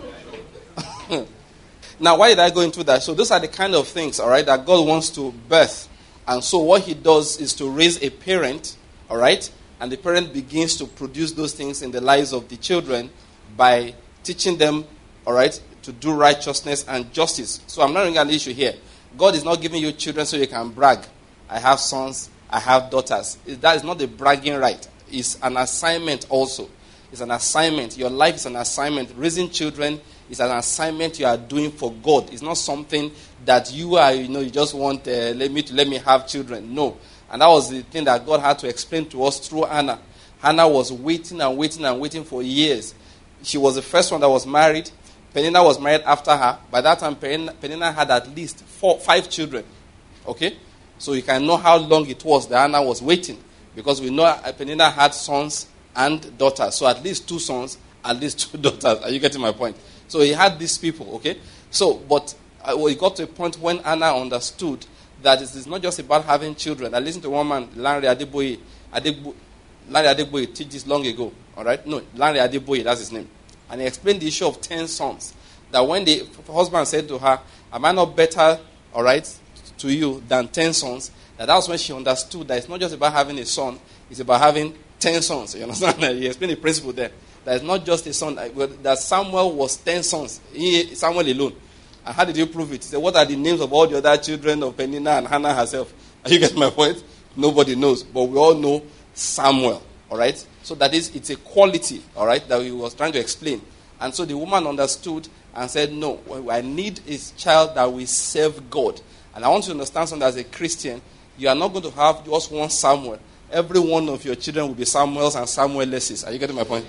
Now, why did I go into that? So those are the kind of things, all right, that God wants to birth. And so what he does is to raise a parent, all right, and the parent begins to produce those things in the lives of the children by teaching them, all right, to do righteousness and justice. So I'm not bringing an issue here. God is not giving you children so you can brag. I have sons, I have daughters. That is not a bragging right. It's an assignment also. It's an assignment. Your life is an assignment. Raising children is an assignment you are doing for God. It's not something that you are, you just want, let me have children. No. And that was the thing that God had to explain to us through Hannah. Hannah was waiting and waiting and waiting for years. She was the first one that was married. Peninnah was married after her. By that time, Peninnah had at least 5 children. Okay? So you can know how long it was that Hannah was waiting. Because we know Peninnah had sons and daughters. So at least 2 sons, at least 2 daughters. Are you getting my point? So he had these people, okay? So, but we got to a point when Hannah understood that it is not just about having children. I listened to one man, Lanre Adeboye. Lanre Adeboye teach this long ago, all right? No, Lanre Adeboye, that's his name. And he explained the issue of 10 sons. That when the husband said to her, am I not better, all right, to you than 10 sons? That was when she understood that it's not just about having a son, it's about having 10 sons. You understand? He explained the principle there. That it's not just a son, that Samuel was 10 sons. Samuel alone. And how did you prove it? He said, what are the names of all the other children of Peninnah and Hannah herself? Are you getting my point? Nobody knows. But we all know Samuel. All right? So that is, it's a quality, all right, that he was trying to explain. And so the woman understood and said, no, I need a child that will serve God. And I want you to understand something as a Christian. You are not going to have just one Samuel. Every one of your children will be Samuels and Samuelesses. Are you getting my point?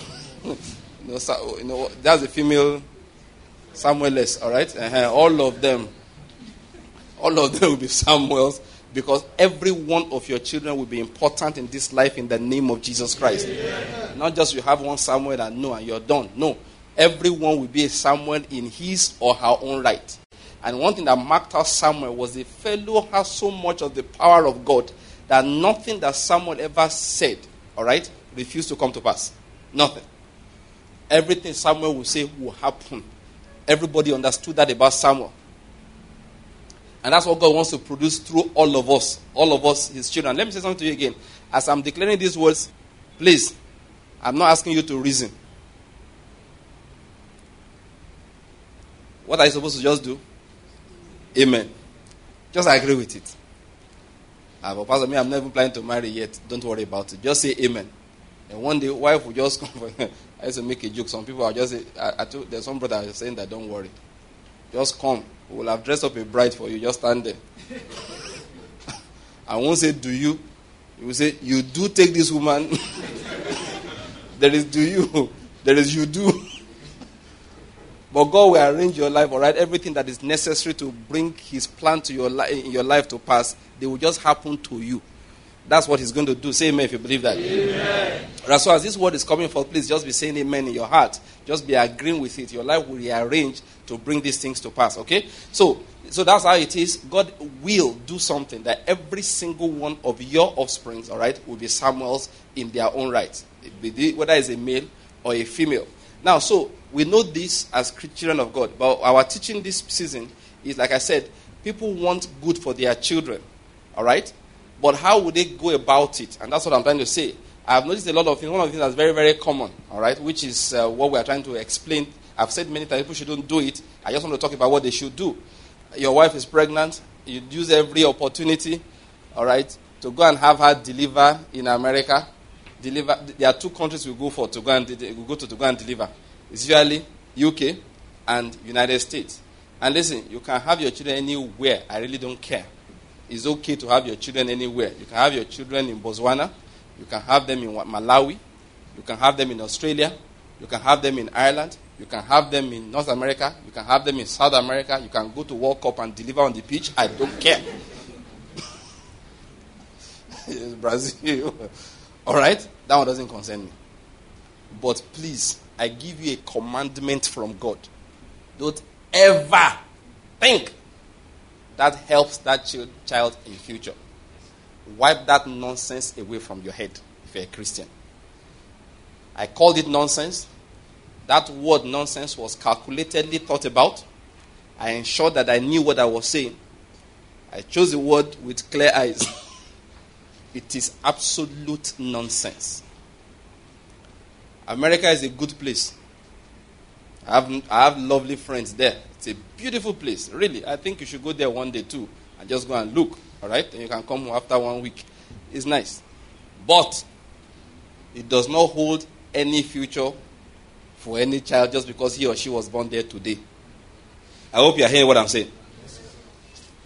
That's a female Samueless, all right? All of them will be Samuels, because every one of your children will be important in this life in the name of Jesus Christ. Yeah. Not just you have one Samuel and you're done. No. Everyone will be a Samuel in his or her own right. And one thing that marked out Samuel was the fellow has so much of the power of God that nothing that Samuel ever said, all right, refused to come to pass. Nothing. Everything Samuel will say will happen. Everybody understood that about Samuel. And that's what God wants to produce through all of us, his children. Let me say something to you again. As I'm declaring these words, please, I'm not asking you to reason. What are you supposed to just do? Amen. Just agree with it. But Pastor, I'm not even planning to marry yet. Don't worry about it. Just say amen. And one day, wife will just come. I used to make a joke. Some people are just say, there's some brother saying that don't worry. Just come. We'll have dressed up a bride for you. Just stand there. I won't say, do you? You will say, you do take this woman. There is do you. There is you do. But God will arrange your life, all right? Everything that is necessary to bring his plan to in your life to pass, they will just happen to you. That's what he's going to do. Say amen if you believe that. Amen. Right, so as this word is coming forth, please just be saying amen in your heart. Just be agreeing with it. Your life will rearrange to bring these things to pass, okay? So that's how it is. God will do something that every single one of your offspring, all right, will be Samuels in their own right. Whether it's a male or a female. Now, so we know this as children of God. But our teaching this season is, like I said, people want good for their children, all right? But how would they go about it? And that's what I'm trying to say. I've noticed a lot of things. One of the things that's very, very common, all right, which is what we are trying to explain. I've said many times people shouldn't do it. I just want to talk about what they should do. Your wife is pregnant. You use every opportunity, all right, to go and have her deliver in America. There are 2 countries we go to go and deliver. It's usually UK and United States. And listen, you can have your children anywhere. I really don't care. It's okay to have your children anywhere. You can have your children in Botswana. You can have them in Malawi. You can have them in Australia. You can have them in Ireland. You can have them in North America. You can have them in South America. You can go to World Cup and deliver on the pitch. I don't care. It's Brazil. All right? That one doesn't concern me. But please, I give you a commandment from God. Don't ever think that helps that child in future. Wipe that nonsense away from your head if you're a Christian. I called it nonsense. That word nonsense was calculatedly thought about. I ensured that I knew what I was saying. I chose the word with clear eyes. It is absolute nonsense. America is a good place. I have lovely friends there. It's a beautiful place. Really, I think you should go there one day too and just go and look. All right? And you can come after 1 week. It's nice. But it does not hold any future for any child just because he or she was born there today. I hope you are hearing what I'm saying.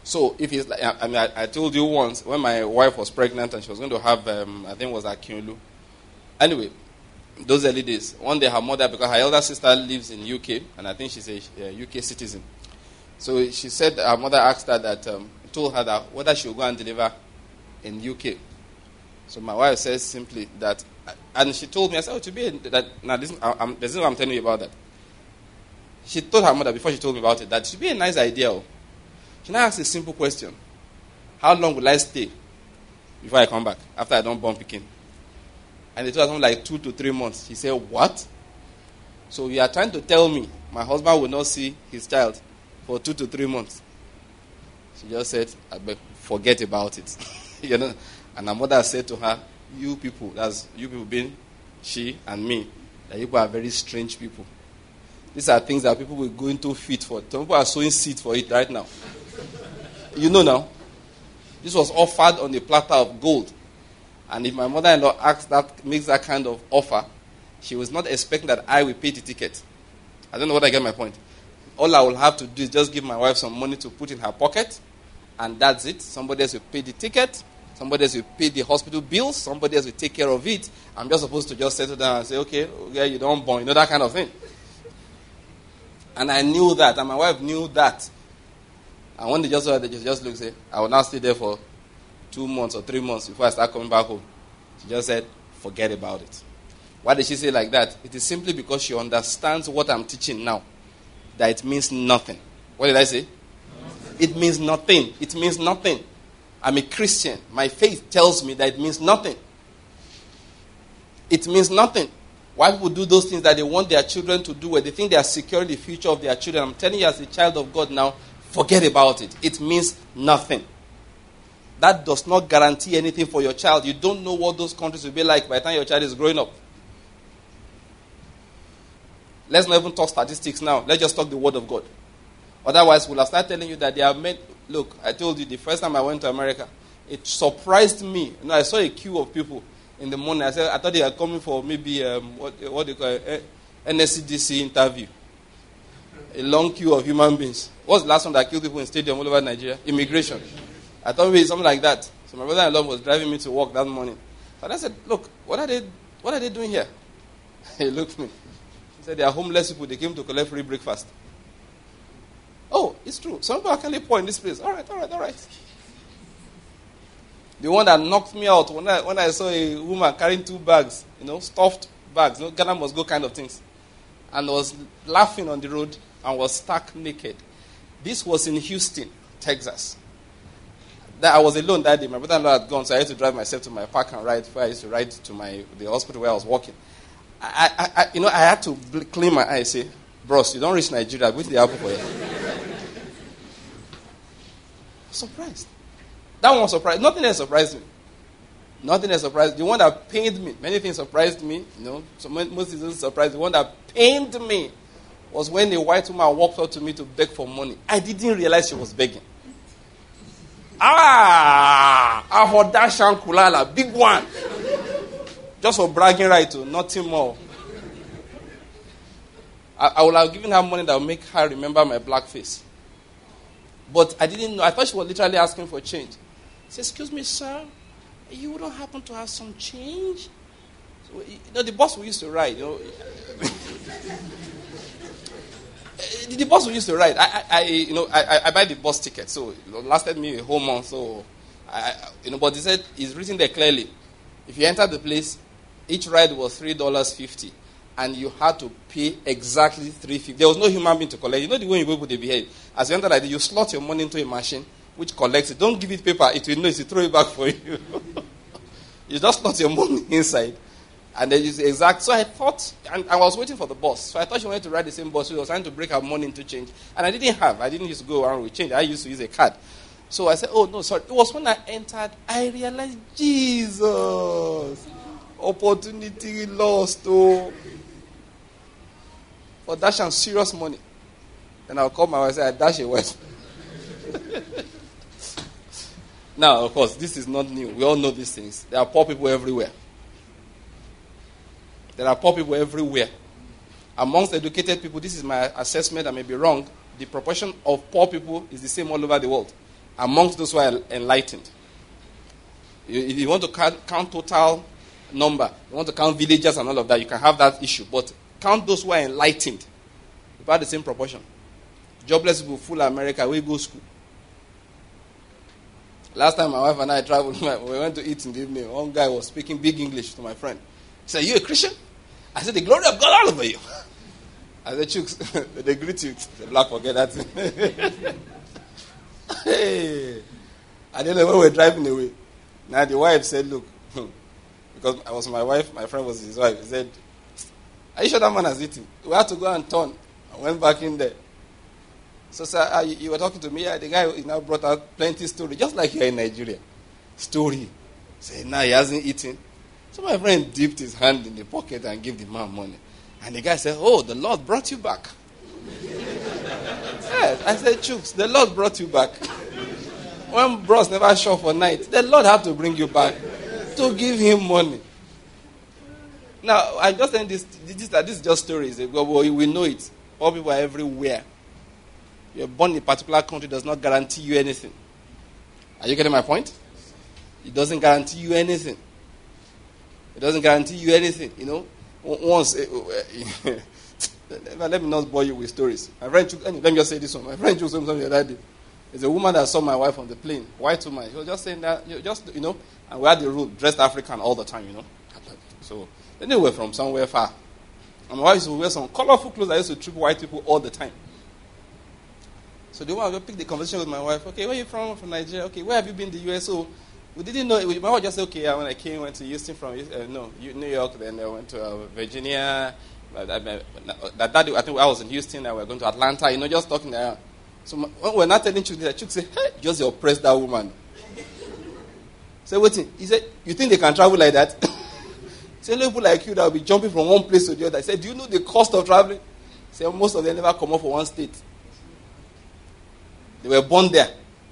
So if it's like, I told you once when my wife was pregnant and she was going to have, I think it was Akinolu. Anyway, those early days, one day her mother, because her elder sister lives in UK, and I think she's a UK citizen. So she said her mother asked her that, told her that whether she would go and deliver in UK. So my wife says simply that, and she told me, I said, to be that, now this is what I'm telling you about that. She told her mother before she told me about it that it should be a nice idea. She now asked a simple question: how long will I stay before I come back after I don't born Pekin? And they told her something like 2 to 3 months. She said, what? So you are trying to tell me my husband will not see his child for 2 to 3 months? She just said, forget about it. You know. And her mother said to her, you people, that's you people being she and me, that you people are very strange people. These are things that people will go into feet for. Some people are sowing seed for it right now. You know now. This was offered on a platter of gold. And if my mother-in-law makes that kind of offer, she was not expecting that I will pay the ticket. I don't know whether I get my point. All I will have to do is just give my wife some money to put in her pocket, and that's it. Somebody else will pay the ticket. Somebody else will pay the hospital bills. Somebody else will take care of it. I'm just supposed to just settle down and say, okay, yeah, you don't born. You know, that kind of thing. And I knew that, and my wife knew that. And when they just saw that, they just looked and said, I will now stay there for 2 months or 3 months before I start coming back home. She just said, forget about it. Why did she say like that? It is simply because she understands what I'm teaching now, that it means nothing. What did I say? Nothing. It means nothing. It means nothing. I'm a Christian. My faith tells me that it means nothing. It means nothing. Why people do those things that they want their children to do, where they think they are securing the future of their children. I'm telling you as a child of God now, forget about it. It means nothing. That does not guarantee anything for your child. You don't know what those countries will be like by the time your child is growing up. Let's not even talk statistics now. Let's just talk the word of God. Otherwise, we'll have started telling you that they are meant. Look, I told you the first time I went to America, it surprised me. You know, I saw a queue of people in the morning. I thought they were coming for maybe what do you call it, NSCDC interview. A long queue of human beings. What's the last one that killed people in stadium all over Nigeria? Immigration. I thought maybe something like that. So my brother-in-law was driving me to work that morning. And I said, look, what are they doing here? He looked at me. He said, they are homeless people. They came to collect free breakfast. Oh, it's true. Some people are kind of poor in this place. All right. The one that knocked me out when I saw a woman carrying 2 bags, stuffed bags, Ghana must go kind of things, and was laughing on the road and was stark naked. This was in Houston, Texas. That I was alone that day. My brother-in-law had gone, so I had to drive myself to my park and ride. Where I used to ride to the hospital where I was working. I had to clean my eyes. Say, bros, you don't reach Nigeria. Go to the airport for you. Surprised. That one surprised. Nothing else surprised me. Nothing else surprised. The one that pained me. Many things surprised me. So most things surprised. The one that pained me was when a white woman walked up to me to beg for money. I didn't realize she was begging. Ahodashan Kulala, big one. Just for bragging right to nothing more. I would have given her money that would make her remember my black face. But I didn't know. I thought she was literally asking for change. She said, excuse me, sir, you don't happen to have some change? So, the bus we used to ride, the bus we used to ride, I buy the bus ticket, so it lasted me a whole month. So, but he said it's written there clearly. If you enter the place, each ride was $3.50, and you had to pay exactly $3.50. There was no human being to collect. You know the way you people they behave. As you enter like that, you slot your money into a machine which collects it. Don't give it paper; it will know it. Throw it back for you. You just slot your money inside. And then you say exact. So I thought, and I was waiting for the bus. So I thought she wanted to ride the same bus. So she was trying to break her money into change. And I didn't used to go around with change. I used to use a card. So I said, oh, no, sorry. It was when I entered, I realized, Jesus, opportunity lost. Oh. For dash and serious money. Then I'll call my wife and say, I dash a wife. Now, of course, this is not new. We all know these things. There are poor people everywhere. There are poor people everywhere. Amongst educated people, this is my assessment, I may be wrong, the proportion of poor people is the same all over the world. amongst those who are enlightened. If you want to count total number, you want to count villagers and all of that, you can have that issue. But count those who are enlightened. About the same proportion. Jobless people, full America, we go school. Last time my wife and I traveled, we went to eat in the evening. One guy was speaking big English to my friend. He said, "You a Christian?" I said, "The glory of God all over you." I said, "Chooks, they greet you." The black forget that. Hey. And then when we were driving away, now the wife said, "Look," because I was my wife, my friend was his wife. He said, "Are you sure that man has eaten?" We had to go and turn. I went back in there. So, sir, you were talking to me. The guy now brought out plenty story, just like here in Nigeria. Story. Say, now he hasn't eaten. So my friend dipped his hand in the pocket and gave the man money. And the guy said, "Oh, the Lord brought you back." Yes, I said, "Chooks, the Lord brought you back." When bros never show for night, the Lord had to bring you back to give him money. Now, I just saying this is just stories. We know it. All people are everywhere. You're born in a particular country does not guarantee you anything. Are you getting my point? It doesn't guarantee you anything. It doesn't guarantee you anything. You know, once. Let me not bore you with stories. My friend took. Let me just say this one. My friend took something the other day. There's a woman that saw my wife on the plane, white woman. She was just saying that, and we had the rule, dressed African all the time, So then they were from somewhere far. And my wife used to wear some colorful clothes. I used to trip white people all the time. So the woman will pick the conversation with my wife. "Okay, where are you from?" "From Nigeria." "Okay, where have you been in the U.S.?" So we didn't know. My wife just said, "Okay, when I came, went to Houston from New York. Then I went to Virginia. That I think I was in Houston. And we were going to Atlanta. Just talking there. So when we're not telling Chuk that, Chuk say, "Hey, just oppress that woman." Say, "Wait." He said, "You think they can travel like that?" Say, "People like you that will be jumping from one place to the other." I said, "Do you know the cost of traveling?" Say, "Most of them never come up for one state. They were born there."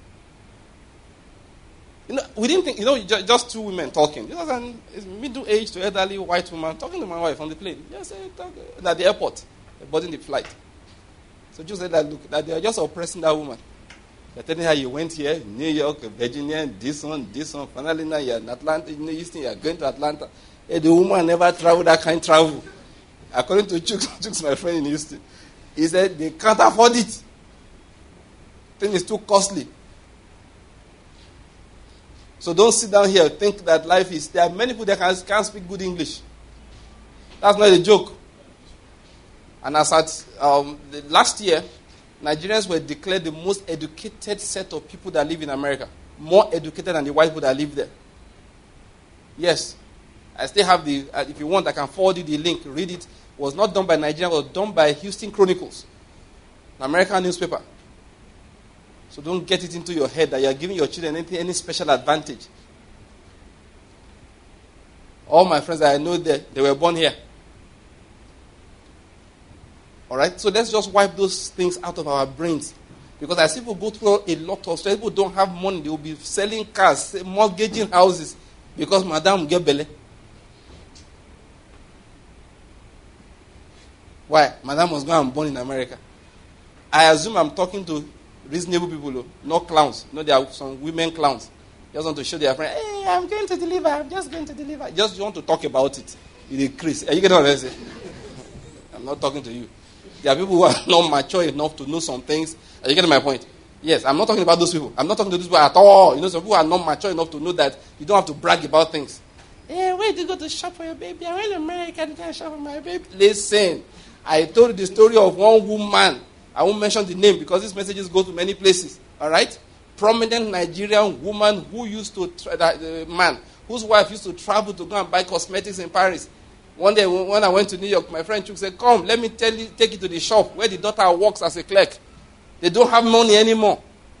We didn't think, just two women talking. Just a middle-aged to elderly white woman talking to my wife on the plane. Just at the airport, boarding the flight. So just said that, look, that they are just oppressing that woman. They're telling her, "You went here, New York, Virginia, this one. Finally now you're in Atlanta, Houston, you're going to Atlanta." Hey, the woman never traveled that kind of travel. According to Chooks, my friend in Houston, he said they can't afford it. Thing is too costly. So don't sit down here and think that life is. There are many people that can't speak good English. That's not a joke. And as at last year, Nigerians were declared the most educated set of people that live in America. More educated than the white people that live there. Yes. I still have if you want, I can forward you the link. Read it. It was not done by Nigeria, it was done by Houston Chronicles, an American newspaper. So don't get it into your head that you are giving your children any special advantage. All my friends that I know, they were born here. All right? So let's just wipe those things out of our brains. Because as people go through a lot of stress, people don't have money. They will be selling cars, mortgaging houses, because Madam get belly. Why? Madam was going and born in America. I assume I'm talking to reasonable people, not clowns. There are some women clowns. Just want to show their friend, "Hey, I'm going to deliver. I'm just going to deliver." Just want to talk about it. You decrease. Are you getting what I'm saying? I'm not talking to you. There are people who are not mature enough to know some things. Are you getting my point? Yes, I'm not talking about those people. I'm not talking to those people at all. Some people are not mature enough to know that you don't have to brag about things. "Hey, where did you go to shop for your baby? I went to America to shop for my baby." Listen, I told you the story of one woman. I won't mention the name because these messages go to many places. All right? Prominent Nigerian woman who used to, man, whose wife used to travel to go and buy cosmetics in Paris. One day when I went to New York, my friend Chuk said, "Come, let me take you to the shop where the daughter works as a clerk. They don't have money anymore."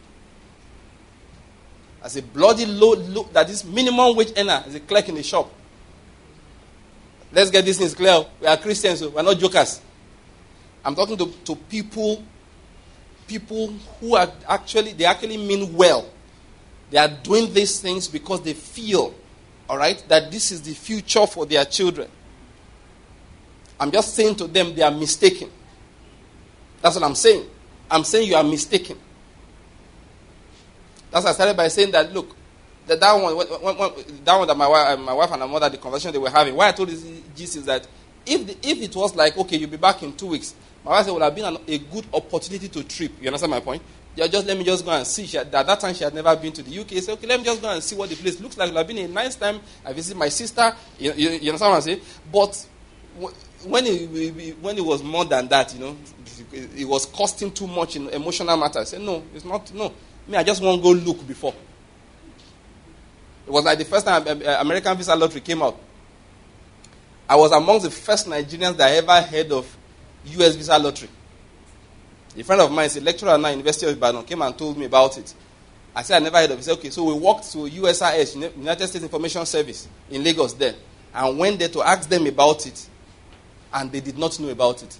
As a bloody low that is minimum wage earner as a clerk in the shop. Let's get this things clear. We are Christians, so we are not jokers. I'm talking to people who are actually mean well. They are doing these things because they feel, all right, that this is the future for their children. I'm just saying to them they are mistaken. That's what I'm saying. I'm saying you are mistaken. That's why I started by saying that, look, that one that my wife and her mother, the conversation they were having, why I told this gist is that if it was like, okay, you'll be back in 2 weeks, my wife said it would have been a good opportunity to trip. You understand my point? Let me just go and see. At that time, she had never been to the UK. So, okay, let me just go and see what the place looks like. It would have been a nice time. I visited my sister. You understand what I'm saying? But when it was more than that, it was costing too much in emotional matters. I said, no, it's not. No. I just want to go look before. It was like the first time American Visa Lottery came out. I was amongst the first Nigerians that ever heard of US Visa Lottery. A friend of mine, a lecturer at University of Ibadan, came and told me about it. I said, I never heard of it. He said, okay, so we walked to USIS, United States Information Service, in Lagos there, and went there to ask them about it, and they did not know about it.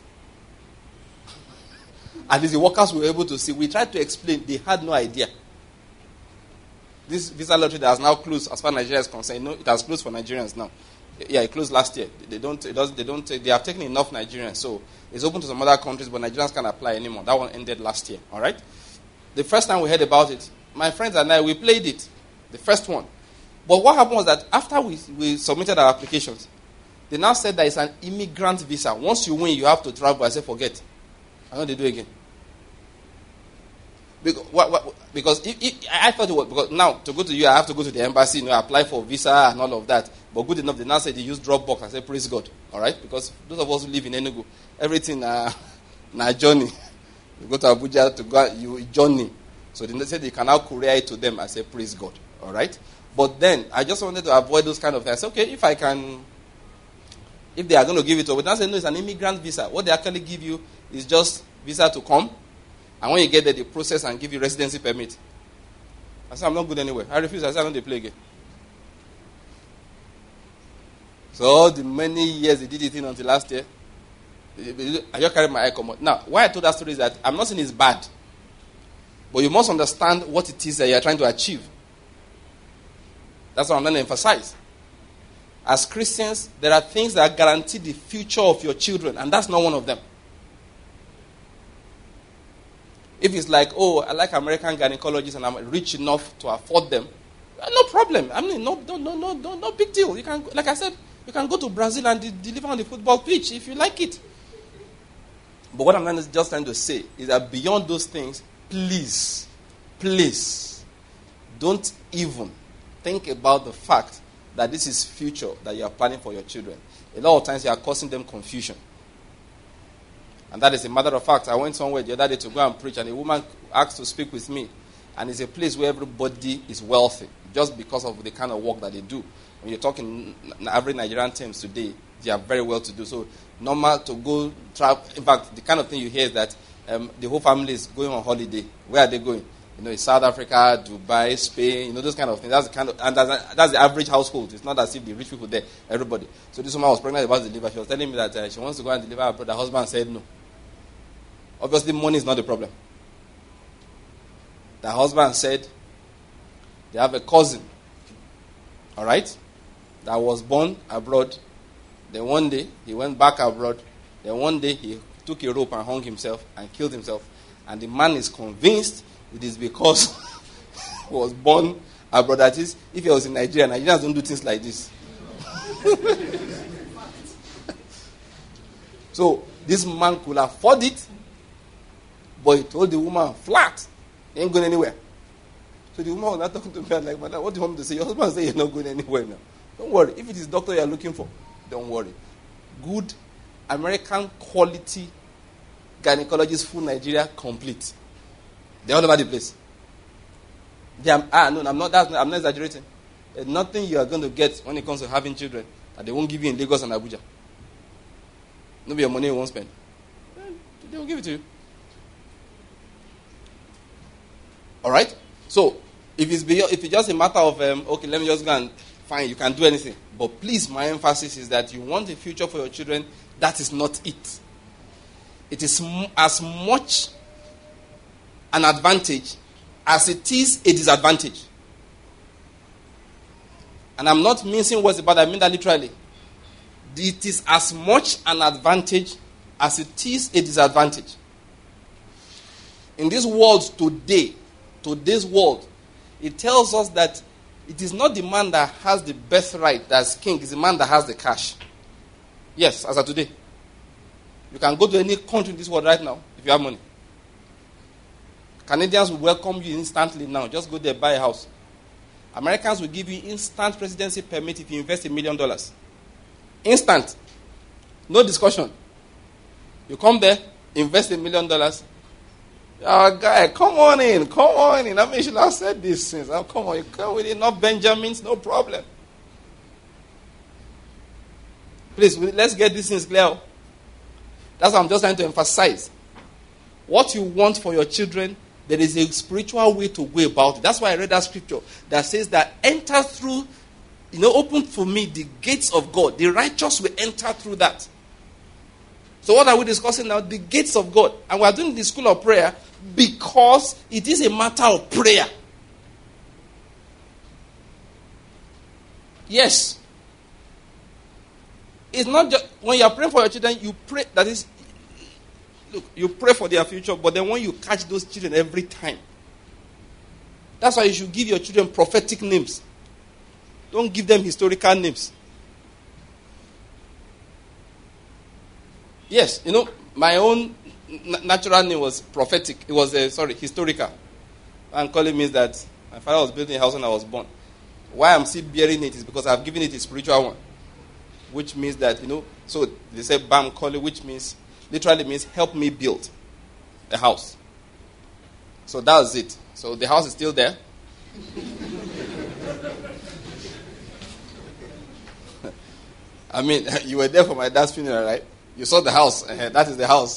At least the workers were able to see. We tried to explain. They had no idea. This visa lottery that has now closed, as far as Nigeria is concerned, it has closed for Nigerians now. Yeah, it closed last year. They have taken enough Nigerians, so it's open to some other countries, but Nigerians can't apply anymore. That one ended last year. All right. The first time we heard about it, my friends and I, we played it, the first one. But what happened was that after we submitted our applications, they now said that it's an immigrant visa. Once you win, you have to travel. I said, forget. I know they do again. Because I thought it was, because now to go to you, I have to go to the embassy, apply for visa and all of that. But good enough, they now say they use Dropbox. I said, praise God. All right? Because those of us who live in Enugu, everything na journey. You go to Abuja to go, you journey. So they said they can now courier it to them. I said, praise God. All right? But then I just wanted to avoid those kind of things. I said, okay, if they are going to give it to, but now say no, it's an immigrant visa. What they actually give you is just visa to come. And when you get there, they process and give you residency permit. I said, I'm not good anywhere. I refuse. I said, I don't play again. So all the many years they did it in until last year, I just carried my eye come out. Now, why I told that story is that I'm not saying it's bad. But you must understand what it is that you are trying to achieve. That's what I'm going to emphasize. As Christians, there are things that guarantee the future of your children, and that's not one of them. If it's like, oh, I like American gynecologists and I'm rich enough to afford them, no problem. I mean, no big deal. You can, like I said, you can go to Brazil and deliver on the football pitch if you like it. But what I'm just trying to say is that beyond those things, please, don't even think about the fact that this is future that you are planning for your children. A lot of times you are causing them confusion. And that is a matter of fact. I went somewhere the other day to go and preach, and a woman asked to speak with me. And it's a place where everybody is wealthy, just because of the kind of work that they do. When you're talking average Nigerian terms today, they are very well to do. So normal to go travel. In fact, the kind of thing you hear is that the whole family is going on holiday. Where are they going? It's South Africa, Dubai, Spain, those kind of things. That's the kind of, and that's the average household. It's not as if the rich people there, everybody. So this woman was pregnant about to deliver. She was telling me that she wants to go and deliver her brother. Her husband said no. Obviously, money is not the problem. The husband said they have a cousin, all right, that was born abroad. Then one day, he went back abroad. Then one day, he took a rope and hung himself and killed himself. And the man is convinced it is because he was born abroad. That is, if he was in Nigeria, Nigerians don't do things like this. So, this man could afford it, but he told the woman flat, he ain't going anywhere. So the woman was not talking to me. I'm like, madam, what do you want me to say? Your husband said you're not going anywhere now. Don't worry. If it is doctor you're looking for, don't worry. Good American quality gynecologists, full Nigeria, complete. They're all over the place. I'm not exaggerating. There's nothing you are going to get when it comes to having children that they won't give you in Lagos and Abuja. No be your money you won't spend. They will give it to you. All right? So, if it's just a matter of, okay, let me just go and fine, you can do anything. But please, my emphasis is that you want a future for your children. That is not it. It is as much an advantage as it is a disadvantage. And I'm not mincing words about that. I mean that literally. It is as much an advantage as it is a disadvantage. In this world today, today's world, it tells us that it is not the man that has the birthright that's king, it's the man that has the cash. Yes, as of today. You can go to any country in this world right now if you have money. Canadians will welcome you instantly now. Just go there, buy a house. Americans will give you instant presidency permit if you invest $1 million. Instant. No discussion. You come there, invest $1 million. Oh, guy, come on in. I mean, you should have said these things. Oh, come on, you come with enough Benjamins, no problem. Please, let's get these things clear. That's what I'm just trying to emphasize. What you want for your children, there is a spiritual way to go about it. That's why I read that scripture that says that enter through, open for me the gates of God. The righteous will enter through that. So what are we discussing now? The gates of God. And we are doing the school of prayer because it is a matter of prayer. Yes. It's not just, when you are praying for your children, you pray, that is, look, you pray for their future, but then when you catch those children every time, that's why you should give your children prophetic names. Don't give them historical names. Yes, my own natural name was prophetic. It was, historical. And calling means that my father was building a house when I was born. Why I'm still bearing it is because I've given it a spiritual one. Which means that, so they say Bam Koli, which literally means help me build a house. So that's it. So the house is still there. I mean, you were there for my dad's funeral, right? You saw the house. That is the house.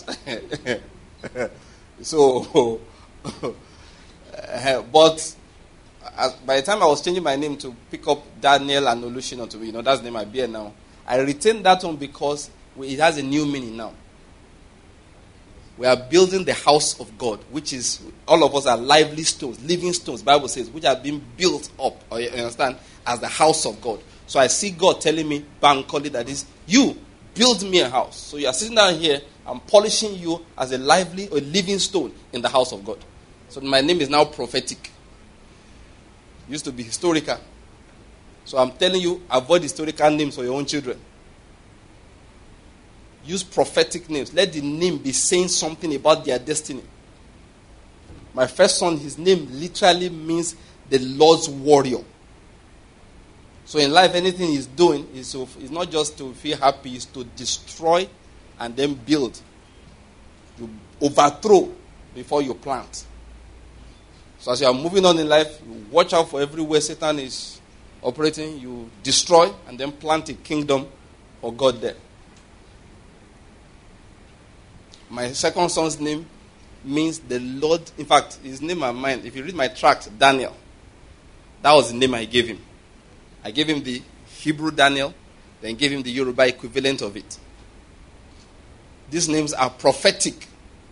So, but by the time I was changing my name to pick up Daniel and Olushina to be, that's the name I bear now. I retained that one because it has a new meaning now. We are building the house of God, which is, all of us are lively stones, living stones, Bible says, which have been built up, or you understand, as the house of God. So I see God telling me, Bankoli, that is, you build me a house. So you are sitting down here, I'm polishing you as a lively or living stone in the house of God. So my name is now prophetic. It used to be historical. So I'm telling you, avoid historical names for your own children. Use prophetic names. Let the name be saying something about their destiny. My first son, his name literally means the Lord's warrior. So in life, anything he's doing is not just to feel happy, it's to destroy and then build. You overthrow before you plant. So as you are moving on in life, you watch out for everywhere Satan is operating. You destroy and then plant a kingdom for God there. My second son's name means the Lord. In fact, his name and mine, if you read my tract, Daniel, that was the name I gave him. I gave him the Hebrew Daniel, then gave him the Yoruba equivalent of it. These names are prophetic.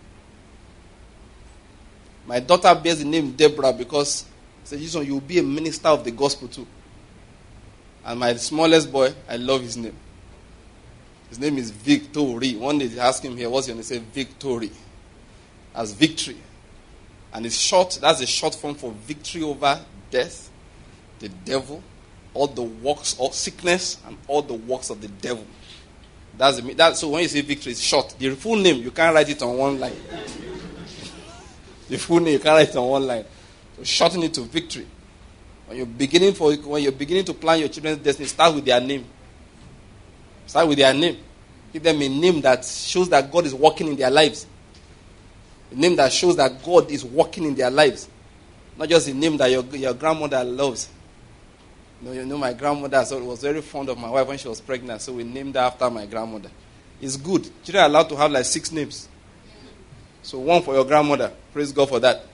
My daughter bears the name Deborah because she said, you will be a minister of the gospel too. And my smallest boy, I love his name. His name is Victory. One day they asked him here, what's your name? He said, Victory. As victory. And it's short, that's a short form for victory over death, the devil, all the works of sickness, and all the works of the devil. So when you say victory, it's short. The full name, you can't write it on one line. The full name, you can't write it on one line. So shorten it to victory. When you're beginning to plan your children's destiny, start with their name. Start with their name. Give them a name that shows that God is working in their lives. A name that shows that God is working in their lives. Not just a name that your grandmother loves. My grandmother was very fond of my wife when she was pregnant, so we named her after my grandmother. It's good. Children are allowed to have like 6 names. So one for your grandmother. Praise God for that.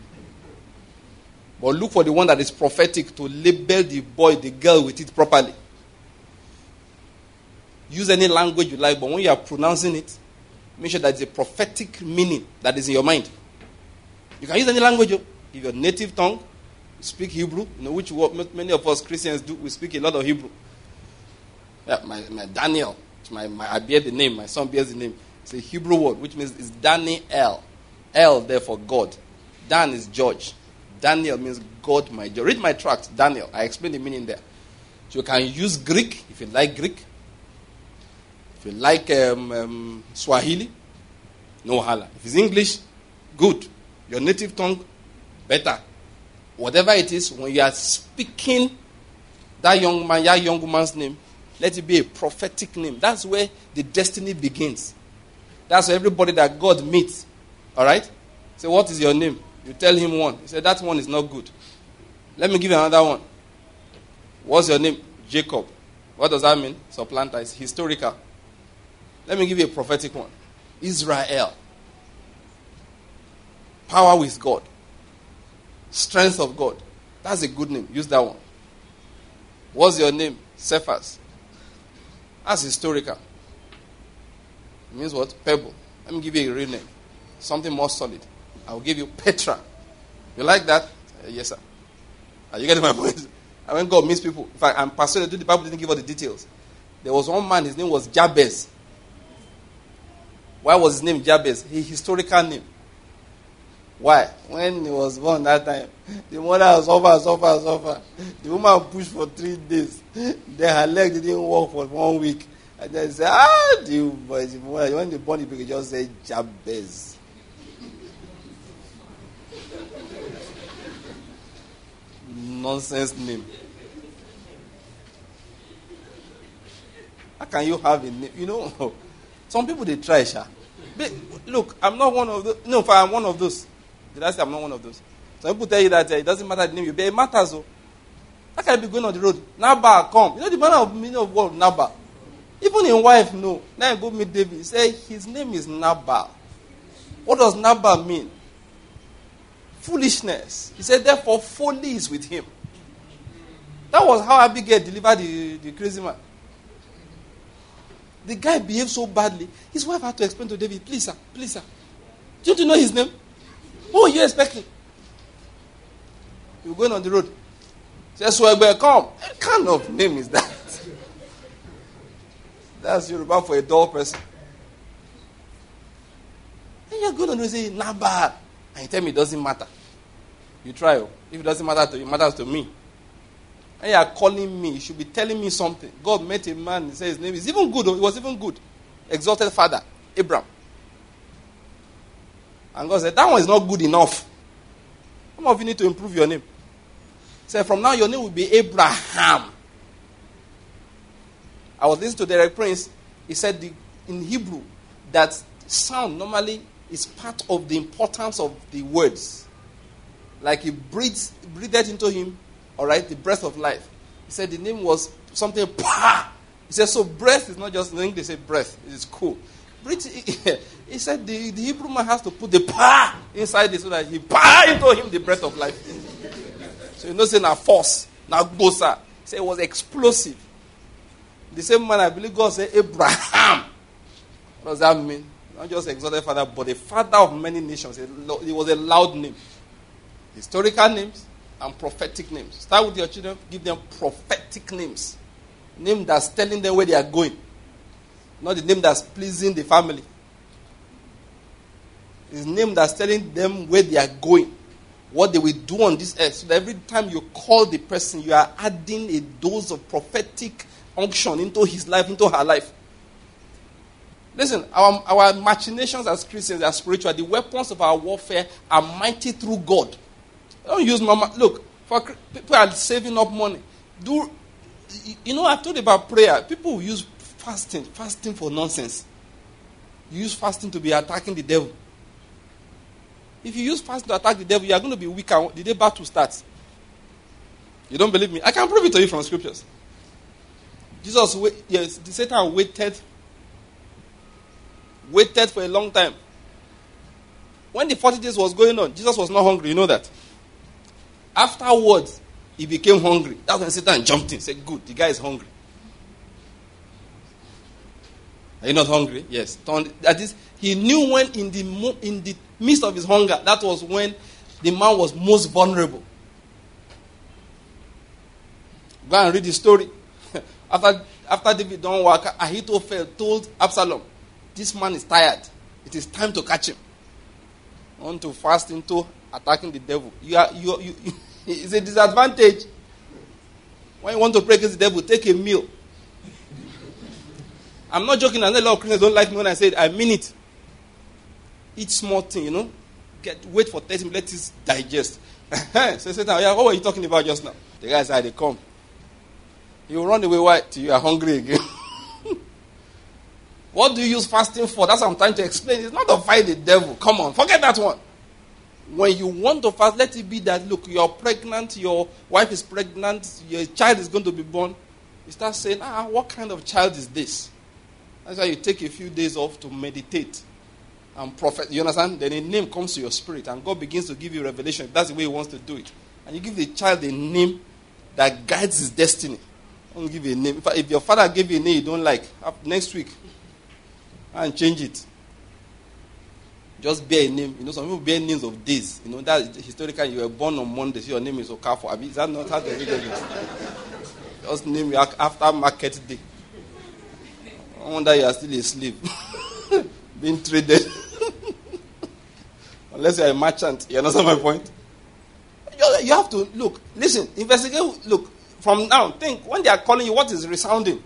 But look for the one that is prophetic to label the boy, the girl with it properly. Use any language you like, but when you are pronouncing it, make sure that it's a prophetic meaning that is in your mind. You can use any language. If your native tongue, speak Hebrew, which many of us Christians do. We speak a lot of Hebrew. Yeah, my Daniel, I bear the name, my son bears the name. It's a Hebrew word, which means it's Daniel. El, therefore God. Dan is George. Daniel means God my judge. Read my tract, Daniel. I explain the meaning there. So you can use Greek if you like Greek. If you like Swahili, no hala. If it's English, good. Your native tongue, better. Whatever it is, when you are speaking that young man, that young woman's name, let it be a prophetic name. That's where the destiny begins. That's where everybody that God meets. All right? Say, what is your name? You tell him one. He said, that one is not good. Let me give you another one. What's your name? Jacob. What does that mean? Supplanter. It's historical. Let me give you a prophetic one. Israel. Power with God. Strength of God. That's a good name. Use that one. What's your name? Cephas. That's historical. It means what? Pebble. Let me give you a real name. Something more solid. I'll give you Petra. You like that? Yes, sir. Are you getting my point? And when God meets people, in fact, I'm persuaded the Bible didn't give us the details. There was one man, his name was Jabez. Why was his name Jabez? His historical name. Why? When he was born that time, the mother suffer. The woman pushed for 3 days. Then her leg didn't work for 1 week. And then said, when they born, he just said Jabez. Nonsense name. How can you have a name? You know, some people they try, Sha. But look, I'm not one of those. No, if I'm one of those. Did I say I'm not one of those? Some people tell you that it doesn't matter the name you bear. It matters, though. How can I be going on the road? Nabal, come. You know the meaning of word Nabal. Even in wife, no. Now I go meet David. He say his name is Nabal. What does Nabal mean? Foolishness. He said, therefore, folly is with him. That was how Abigail delivered the crazy man. The guy behaved so badly. His wife had to explain to David, please, sir. Don't you know his name? Who are you expecting? You're going on the road. Say, Swagbe, come. What kind of name is that? That's Yoruba for a dull person. And you're going on the road and say, Nabal. And you tell me it doesn't matter. You try. If it doesn't matter to you, it matters to me. And you are calling me. You should be telling me something. God met a man. He said his name is even good. It was even good. Exalted father, Abraham. And God said, that one is not good enough. Some of you need to improve your name. He said, from now your name will be Abraham. I was listening to Derek Prince. He said in Hebrew that sound normally is part of the importance of the words. Like he breathed into him, all right, the breath of life. He said the name was something, pa. He said, so breath is not just, in English they say breath. It is cool. He said the Hebrew man has to put the pa inside it so that he pa into him the breath of life. So you know, say now force, now gosa. He said it was explosive. The same man, I believe God said Abraham. What does that mean? Not just exalted father, but the father of many nations. It was a loud name. Historical names and prophetic names. Start with your children, give them prophetic names. Name that's telling them where they are going. Not the name that's pleasing the family. It's name that's telling them where they are going. What they will do on this earth. So that every time you call the person, you are adding a dose of prophetic unction into his life, into her life. Listen, our machinations as Christians are spiritual. The weapons of our warfare are mighty through God. Don't use mama. Look, for people are saving up money. I've told you about prayer. People use fasting for nonsense. You use fasting to be attacking the devil. If you use fasting to attack the devil, you are going to be weaker the day battle starts. You don't believe me? I can prove it to you from scriptures. The Satan waited for a long time. When the 40 days was going on, Jesus was not hungry. You know that. Afterwards, he became hungry. That's when Satan jumped in. Said, good, the guy is hungry. Are you not hungry? Yes. That is, he knew when in the midst of his hunger, that was when the man was most vulnerable. Go and read the story. After David don't work, Ahithophel told Absalom, this man is tired. It is time to catch him. I want to fast into attacking the devil. It's a disadvantage. When you want to pray against the devil, take a meal. I'm not joking. I know a lot of Christians don't like me when I say it. I mean it. Eat small thing, Wait for 30 minutes, let it digest. So Satan, what were you talking about just now? The guy said, they come. You run away, why? Till you are hungry again. What do you use fasting for? That's what I'm trying to explain. It's not to fight the devil. Come on, forget that one. When you want to fast, let it be that, look, you're pregnant, your wife is pregnant, your child is going to be born. You start saying, what kind of child is this? That's why you take a few days off to meditate and prophet. You understand? Then a name comes to your spirit and God begins to give you revelation. That's the way he wants to do it. And you give the child a name that guides his destiny. Don't give you a name. If your father gave you a name you don't like, next week, and change it. Just bear a name. Some people bear names of days. That historically you were born on Monday, so your name is Okafor. Is that not how they read it? Just name you after market day. I wonder you are still a slave. Being traded. Unless you are a merchant. You understand my point? You have to, listen, investigate, from now, think, when they are calling you, what is resounding?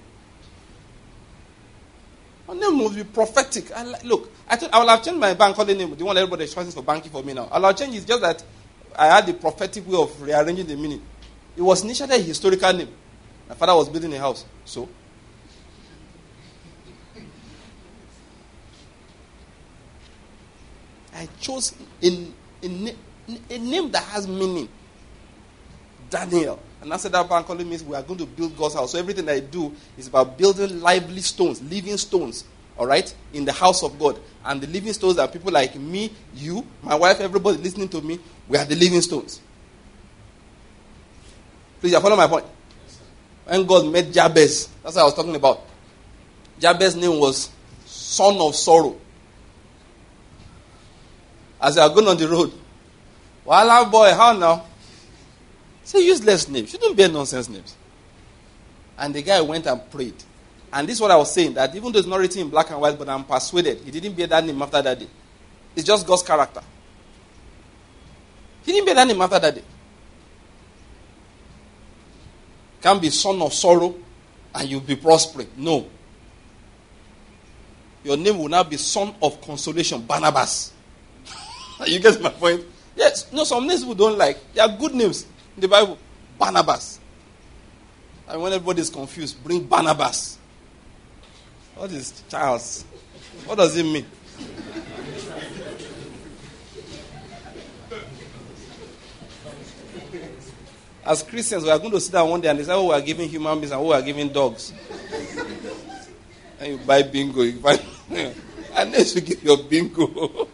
My name must be prophetic. I will have changed my bank calling name. The one everybody is choosing for banking for me now. I'll have changed it, just that I had the prophetic way of rearranging the meaning. It was initially a historical name. My father was building a house. So, I chose a name that has meaning. Daniel. And after that bank calling means we are going to build God's house. So everything I do is about building lively stones, living stones, all right, in the house of God. And the living stones are people like me, you, my wife, everybody listening to me. We are the living stones. Please, you follow my point? When God met Jabez, that's what I was talking about. Jabez's name was Son of Sorrow. As they are going on the road, Wala boy, how now? Say useless name. Shouldn't be nonsense names. And the guy went and prayed. And this is what I was saying, that even though it's not written in black and white, but I'm persuaded he didn't bear that name after that day. It's just God's character. He didn't bear that name after that day. Can't be son of sorrow and you'll be prospering. No. Your name will now be son of consolation, Barnabas. You get my point? Yes. No, some names people don't like. They are good names in the Bible. Barnabas. And when everybody is confused, bring Barnabas. What is Charles? What does it mean? As Christians, we are going to sit down one day and decide what we are giving human beings and what we are giving dogs. And you buy bingo. And then you give your bingo.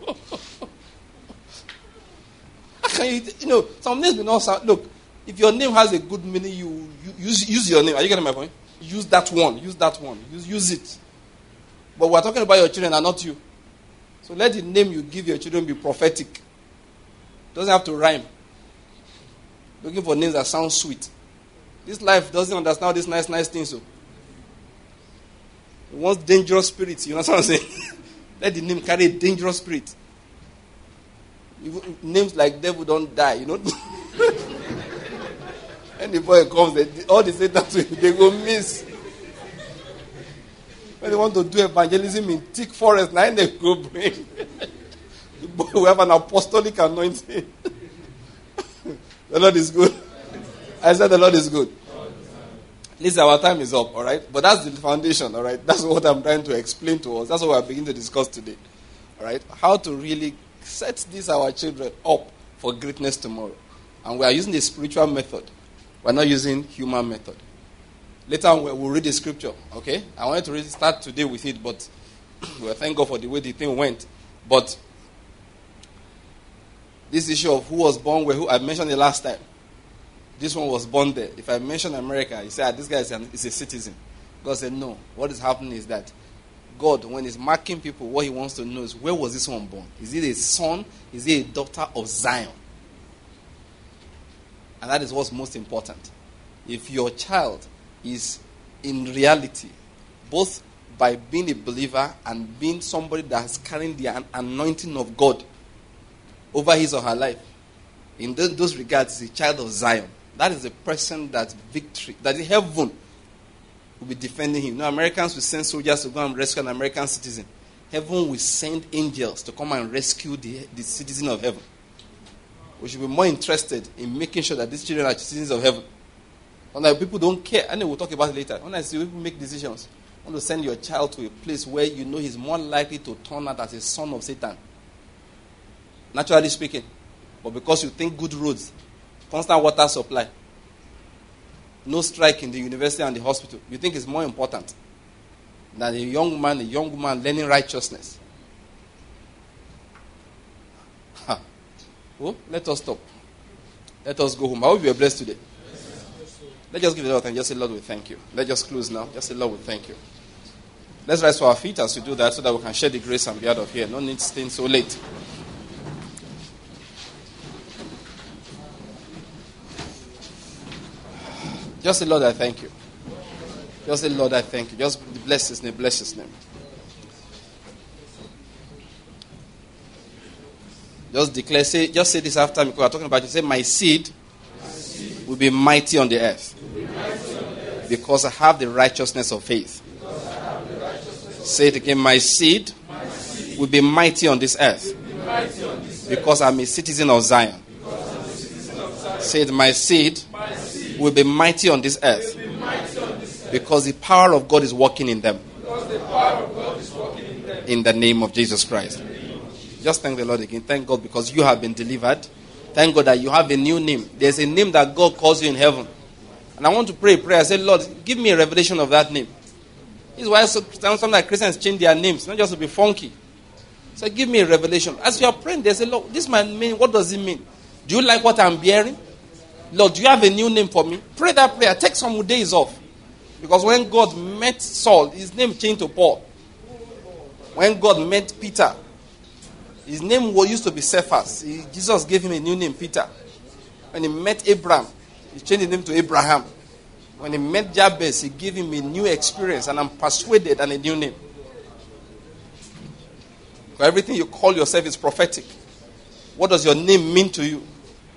Some names will not sound. Look, if your name has a good meaning, you use your name. Are you getting my point? Use that one. Use it. But we're talking about your children and not you. So let the name you give your children be prophetic. It doesn't have to rhyme. Looking for names that sound sweet. This life doesn't understand all these nice things. So it wants dangerous spirits. You know what I'm saying? Let the name carry a dangerous spirit. Names like devil don't die, When the boy comes, all the Satans they go miss. When they want to do evangelism in thick forest, now they go bring. The boy will have an apostolic anointing. The Lord is good. I said the Lord is good. Listen, our time is up, all right? But that's the foundation, all right? That's what I'm trying to explain to us. That's what we're beginning to discuss today, all right? How to really set our children up for greatness tomorrow. And we are using the spiritual method. We're not using human method. Later on, we'll read the scripture, okay? I wanted to really start today with it, but thank God for the way the thing went. But this issue of who was born where, who I mentioned it last time. This one was born there. If I mention America, you say, this guy is a citizen. God said, no. What is happening is that God, when he's marking people, what he wants to know is, where was this one born? Is it a son? Is it a daughter of Zion? And that is what's most important. If your child is in reality, both by being a believer and being somebody that is carrying the anointing of God over his or her life, In those regards, is a child of Zion. That is the person that victory, that the heaven will be defending him. No, Americans will send soldiers to go and rescue an American citizen. Heaven will send angels to come and rescue the citizen of heaven. We should be more interested in making sure that these children are citizens of heaven. Unlike people don't care, and we'll talk about it later. When I see people make decisions, I want to send your child to a place where you know he's more likely to turn out as a son of Satan. Naturally speaking. But because you think good roads, constant water supply, no strike in the university and the hospital, you think it's more important than a young woman learning righteousness. Oh, let us stop. Let us go home. I hope you are blessed today. Let's just give the Lord thanks. Just say, Lord, we thank you. Let's just close now. Just say, Lord, we thank you. Let's rise to our feet as we do that so that we can share the grace and be out of here. No need to stay so late. Just say, Lord, I thank you. Just say, Lord, I thank you. Just bless his name. Bless his name. Just declare, just say this after me because we're talking about it. Say, my seed will be mighty on the earth because I have the righteousness of faith. Say it again, my seed will be mighty on this earth because I'm a citizen of Zion. Say it, my seed will be mighty on this earth because the power of God is working in them. In the name of Jesus Christ. Just thank the Lord again. Thank God because you have been delivered. Thank God that you have a new name. There's a name that God calls you in heaven. And I want to pray a prayer. I say, Lord, give me a revelation of that name. This is why sometimes Christians change their names, not just to be funky. So give me a revelation. As you are praying, they say, Lord, this might mean, what does it mean? Do you like what I'm bearing? Lord, do you have a new name for me? Pray that prayer. Take some days off. Because when God met Saul, his name changed to Paul. When God met Peter, his name used to be Cephas. Jesus gave him a new name, Peter. When he met Abraham, he changed his name to Abraham. When he met Jabez, he gave him a new experience, and I'm persuaded, and a new name. Because everything you call yourself is prophetic. What does your name mean to you?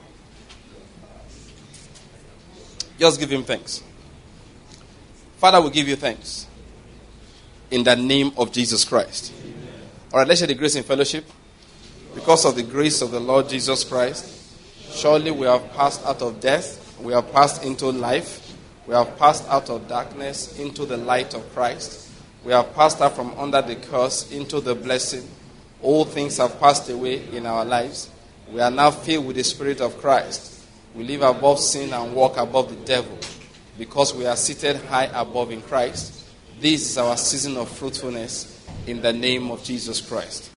Just give him thanks. Father, we give you thanks. In the name of Jesus Christ. All right, let's share the grace in fellowship. Because of the grace of the Lord Jesus Christ, surely we have passed out of death. We have passed into life. We have passed out of darkness into the light of Christ. We have passed out from under the curse into the blessing. All things have passed away in our lives. We are now filled with the Spirit of Christ. We live above sin and walk above the devil because we are seated high above in Christ. This is our season of fruitfulness in the name of Jesus Christ.